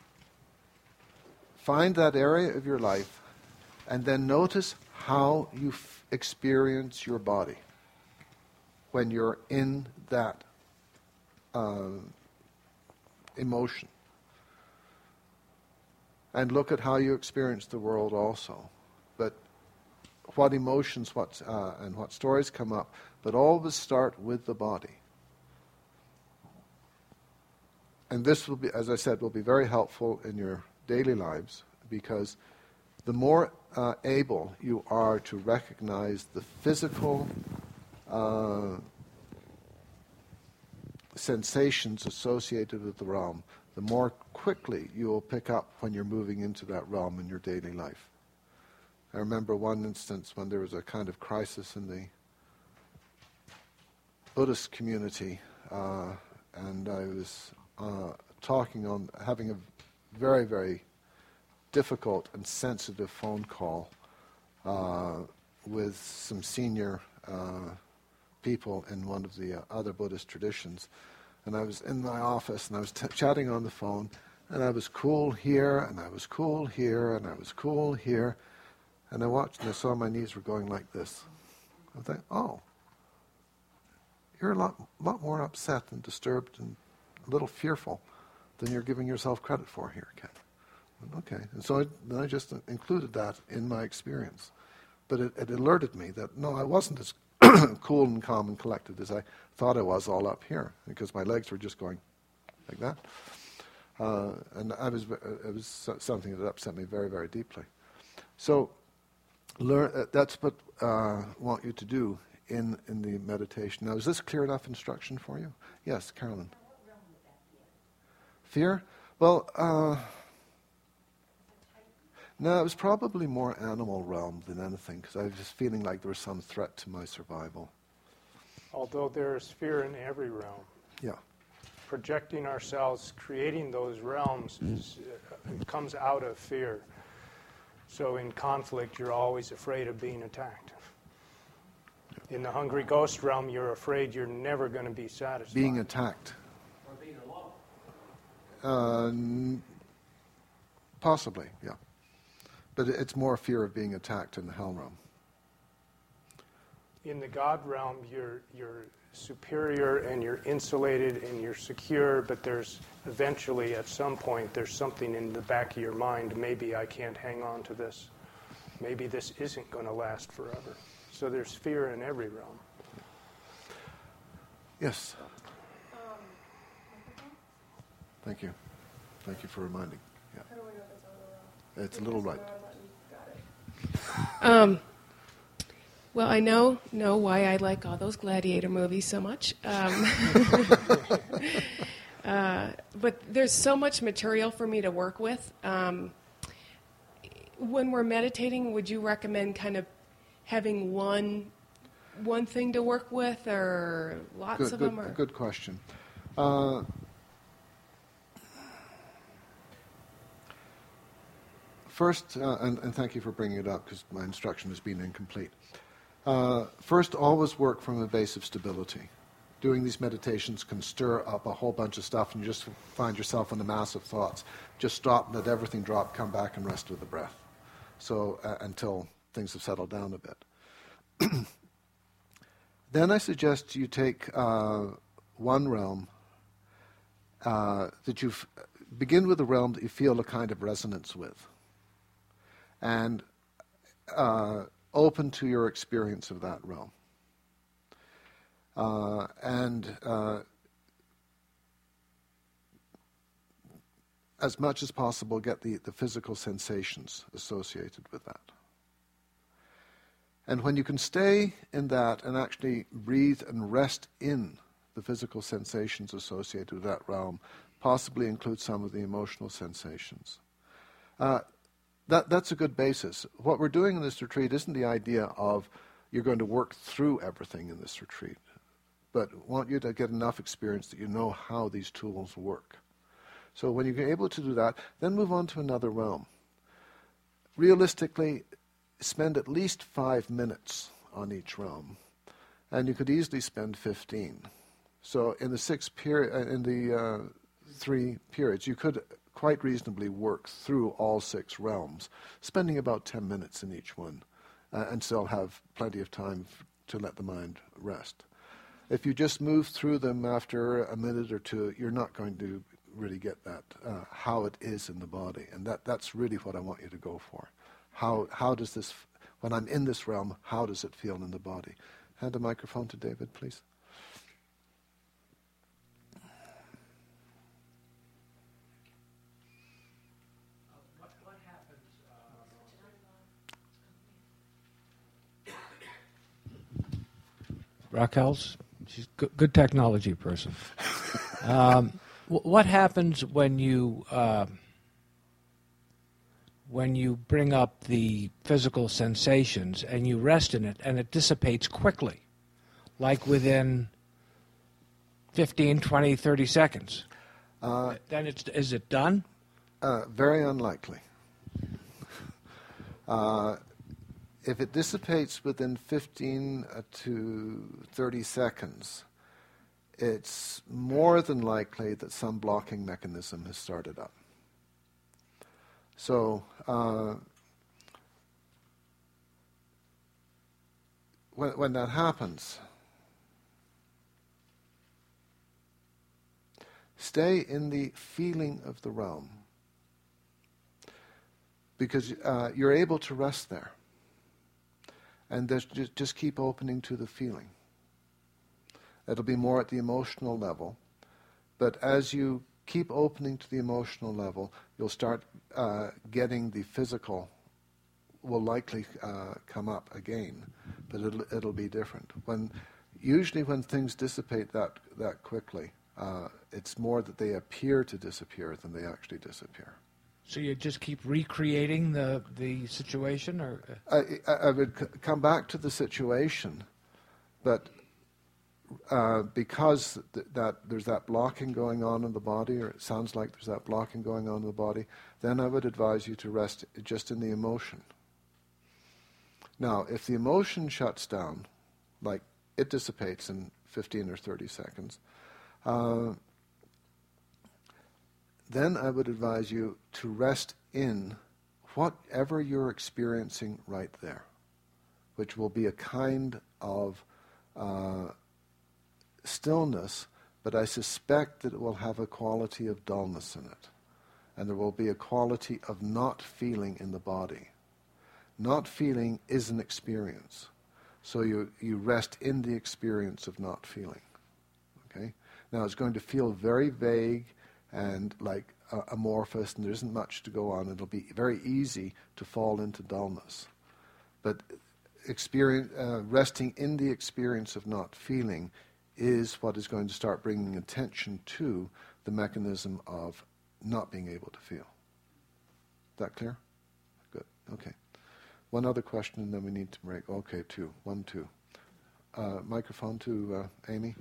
Speaker 1: find that area of your life and then notice how you f- experience your body when you're in that uh, emotion. And look at how you experience the world also. But what emotions what, uh, and what stories come up, but always start with the body. And this will be, as I said, will be very helpful in your daily lives, because the more uh, able you are to recognize the physical uh, sensations associated with the realm, the more quickly you will pick up when you're moving into that realm in your daily life. I remember one instance when there was a kind of crisis in the Buddhist community, uh, and I was uh, talking on, having a very, very difficult and sensitive phone call uh, with some senior uh, people in one of the uh, other Buddhist traditions. And I was in my office, and I was t- chatting on the phone, and I was cool here, and I was cool here, and I was cool here. And I watched, and I saw my knees were going like this. I thought, oh, you're a lot, lot more upset and disturbed and a little fearful than you're giving yourself credit for here, Ken. Okay, and so I, then I just included that in my experience. But it, it alerted me that, no, I wasn't as cool and calm and collected as I thought I was all up here, because my legs were just going like that. Uh, and I was, it was something that upset me very, very deeply. So learn, uh, that's what I uh, want you to do in, in the meditation. Now, is this clear enough instruction for you? Yes, Carolyn. Fear? Well, uh, no, it was probably more animal realm than anything, because I was just feeling like there was some threat to my survival.
Speaker 3: Although there is fear in every realm.
Speaker 1: Yeah.
Speaker 3: Projecting ourselves, creating those realms, is, uh, comes out of fear. So in conflict, you're always afraid of being attacked. In the hungry ghost realm, you're afraid you're never going to be satisfied.
Speaker 1: Being attacked.
Speaker 6: Or being alone.
Speaker 1: Uh, n- possibly, yeah. But it's more fear of being attacked in the hell realm.
Speaker 3: In the God realm, you're you're superior and you're insulated and you're secure, but there's eventually, at some point, there's something in the back of your mind, maybe I can't hang on to this. maybe this isn't going to last forever. So there's fear in every realm.
Speaker 1: Yes. Thank you. Thank you for reminding. Yeah.
Speaker 5: How do I know if it's on or off?
Speaker 1: It's a little right.
Speaker 5: Got it. Um, well, I know know why I like all those gladiator movies so much. Um, uh, but there's so much material for me to work with. Um, when we're meditating, would you recommend kind of having one one thing to work with, or lots
Speaker 1: Good,
Speaker 5: of
Speaker 1: good,
Speaker 5: them? Or?
Speaker 1: good question. Uh, First, uh, and, and thank you for bringing it up because my instruction has been incomplete. Uh, first, always work from a base of stability. Doing these meditations can stir up a whole bunch of stuff and you just find yourself in a mass of thoughts. Just stop, let everything drop, come back and rest with the breath. So uh, until things have settled down a bit. Then I suggest you take uh, one realm uh, that you f- begin with a realm that you feel a kind of resonance with. And uh, open to your experience of that realm. Uh, and uh, as much as possible, get the, the physical sensations associated with that. And when you can stay in that and actually breathe and rest in the physical sensations associated with that realm, possibly include some of the emotional sensations. Uh, That, that's a good basis. What we're doing in this retreat isn't the idea of you're going to work through everything in this retreat, but want you to get enough experience that you know how these tools work. So when you're able to do that, then move on to another realm. Realistically, spend at least five minutes on each realm, and you could easily spend fifteen. So in the six period, in the uh, three periods, you could quite reasonably work through all six realms, spending about ten minutes in each one, uh, and still have plenty of time f- to let the mind rest. If you just move through them after a minute or two, you're not going to really get that, uh, how it is in the body. And that, that's really what I want you to go for. How, how does this, f- when I'm in this realm, how does it feel in the body? Hand the microphone to David, please.
Speaker 6: Raquel's, she's a good, good technology person. um, w- what happens when you uh, when you bring up the physical sensations and you rest in it and it dissipates quickly, like within fifteen, twenty, thirty seconds?
Speaker 1: Uh,
Speaker 6: then it's is it done?
Speaker 1: Uh, very unlikely. Uh, if it dissipates within fifteen to thirty seconds, it's more than likely that some blocking mechanism has started up. So uh, when, when that happens, stay in the feeling of the realm, because uh, you're able to rest there. And just, just keep opening to the feeling. It'll be more at the emotional level. But as you keep opening to the emotional level, you'll start uh, getting the physical will likely uh, come up again, but it'll, it'll be different. When usually when things dissipate that, that quickly, uh, it's more that they appear to disappear than they actually disappear.
Speaker 6: So you just keep recreating the, the situation, or
Speaker 1: I, I, I would c- come back to the situation, but uh, because th- that there's that blocking going on in the body, or it sounds like there's that blocking going on in the body, then I would advise you to rest just in the emotion. Now, if the emotion shuts down, like it dissipates in fifteen or thirty seconds, uh, then I would advise you to rest in whatever you're experiencing right there, which will be a kind of uh, stillness, but I suspect that it will have a quality of dullness in it, and there will be a quality of not feeling in the body. Not feeling is an experience. So you, you rest in the experience of not feeling. Okay? Now it's going to feel very vague and like uh, amorphous, and there isn't much to go on. It'll be very easy to fall into dullness. But experience, uh, resting in the experience of not feeling is what is going to start bringing attention to the mechanism of not being able to feel. Is that clear? Good. Okay. One other question, and then we need to break. Okay, two. One, two. Uh, microphone to uh, Amy.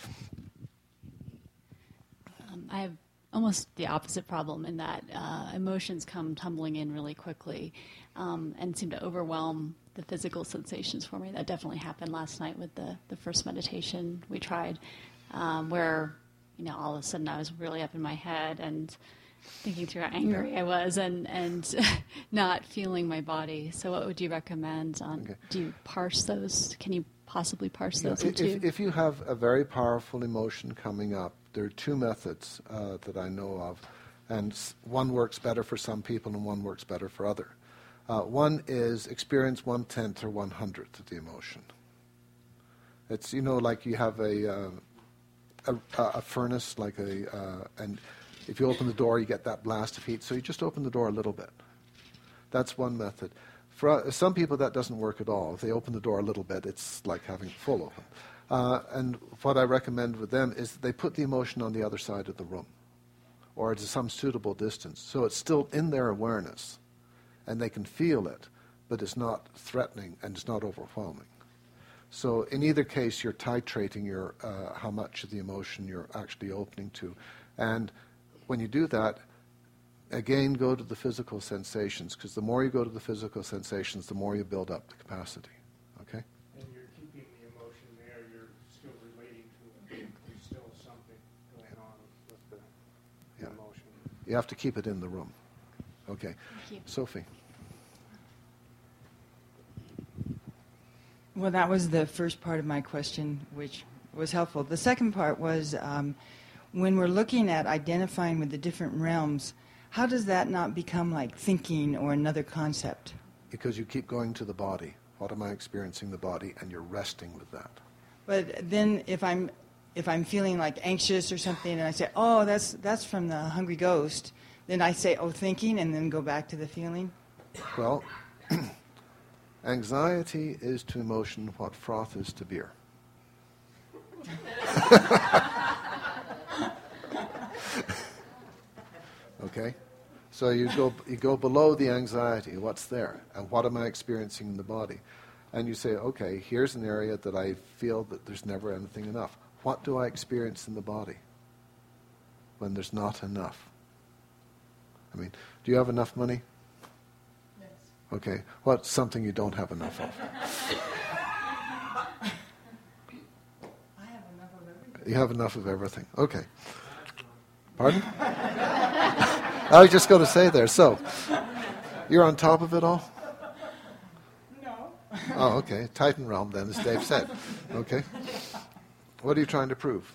Speaker 7: Um, I have almost the opposite problem in that uh, emotions come tumbling in really quickly um, and seem to overwhelm the physical sensations for me. That definitely happened last night with the, the first meditation we tried, um, where, you know, all of a sudden I was really up in my head and thinking through how angry I was and, and not feeling my body. So what would you recommend on, okay. do you parse those? Can you possibly parse
Speaker 1: yeah,
Speaker 7: those
Speaker 1: if,
Speaker 7: into?
Speaker 1: If you have a very powerful emotion coming up, there are two methods uh, that I know of, and one works better for some people and one works better for other. Uh, one is experience one-tenth or one-hundredth of the emotion. It's, you know, like you have a, uh, a, a furnace, like a, uh, and if you open the door, you get that blast of heat. So you just open the door a little bit. That's one method. For uh, some people, that doesn't work at all. If they open the door a little bit, it's like having it full open. Uh, and what I recommend with them is that they put the emotion on the other side of the room or at some suitable distance. So it's still in their awareness, and they can feel it, but it's not threatening and it's not overwhelming. So in either case, you're titrating your uh, how much of the emotion you're actually opening to. And when you do that, again, go to the physical sensations, because the more you go to the physical sensations, the more you build up the capacity. Okay?
Speaker 3: And you're keeping the emotion there, you're still relating to it. There's still something going on with the, the yeah. emotion.
Speaker 1: You have to keep it in the room. Okay.
Speaker 7: Thank you.
Speaker 1: Sophie.
Speaker 8: Well, that was the first part of my question, which was helpful. The second part was um, when we're looking at identifying with the different realms, how does that not become like thinking or another concept?
Speaker 1: Because you keep going to the body. What am I experiencing the body? And you're resting with that.
Speaker 8: But then if I'm if I'm feeling like anxious or something and I say, oh, that's that's from the hungry ghost, then I say, oh, thinking, and then go back to the feeling?
Speaker 1: Well, anxiety is to emotion what froth is to beer. Okay? So you go you go below the anxiety, what's there? And what am I experiencing in the body? And you say, okay, here's an area that I feel that there's never anything enough. What do I experience in the body when there's not enough? I mean, do you have enough money?
Speaker 8: Yes.
Speaker 1: Okay. What's something you don't have enough of?
Speaker 8: I have enough of everything.
Speaker 1: You have enough of everything. Okay. Pardon? I was just going to say there. So, you're on top of it all?
Speaker 8: No.
Speaker 1: Oh, okay. Titan realm then, as Dave said. Okay. What are you trying to prove?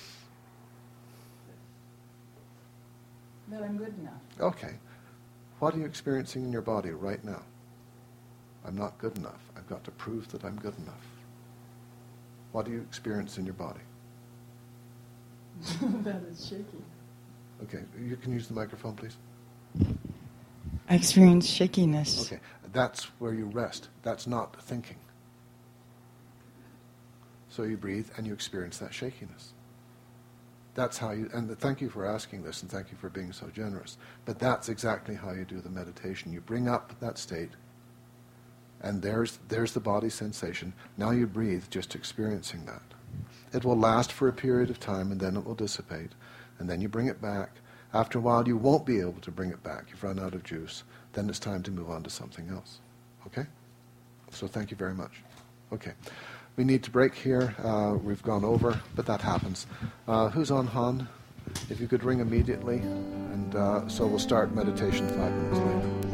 Speaker 8: That I'm good enough.
Speaker 1: Okay. What are you experiencing in your body right now? I'm not good enough. I've got to prove that I'm good enough. What do you experience in your body?
Speaker 8: That is shaky.
Speaker 1: Okay. You can use the microphone, please.
Speaker 8: I experience shakiness.
Speaker 1: Okay. That's where you rest. That's not thinking. So you breathe and you experience that shakiness. That's how you, and thank you for asking this and thank you for being so generous. But that's exactly how you do the meditation. You bring up that state and there's there's the body sensation. Now you breathe just experiencing that. It will last for a period of time and then it will dissipate. And then you bring it back. After a while you won't be able to bring it back. You've run out of juice. Then it's time to move on to something else. Okay? So thank you very much. Okay. We need to break here. Uh, we've gone over, but that happens. Uh, who's on Han? If you could ring immediately. And uh, so we'll start meditation five minutes later.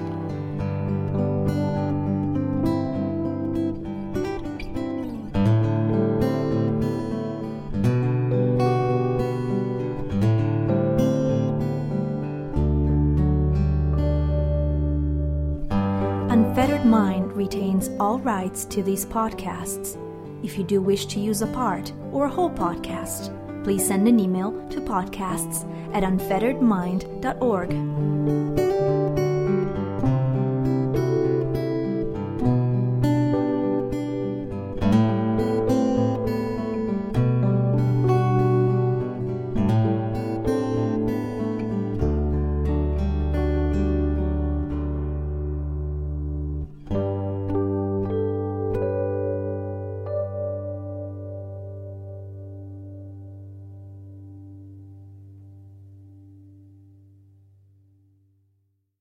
Speaker 2: Unfettered Mind retains all rights to these podcasts. If you do wish to use a part or a whole podcast, please send an email to podcasts at unfettered mind dot org.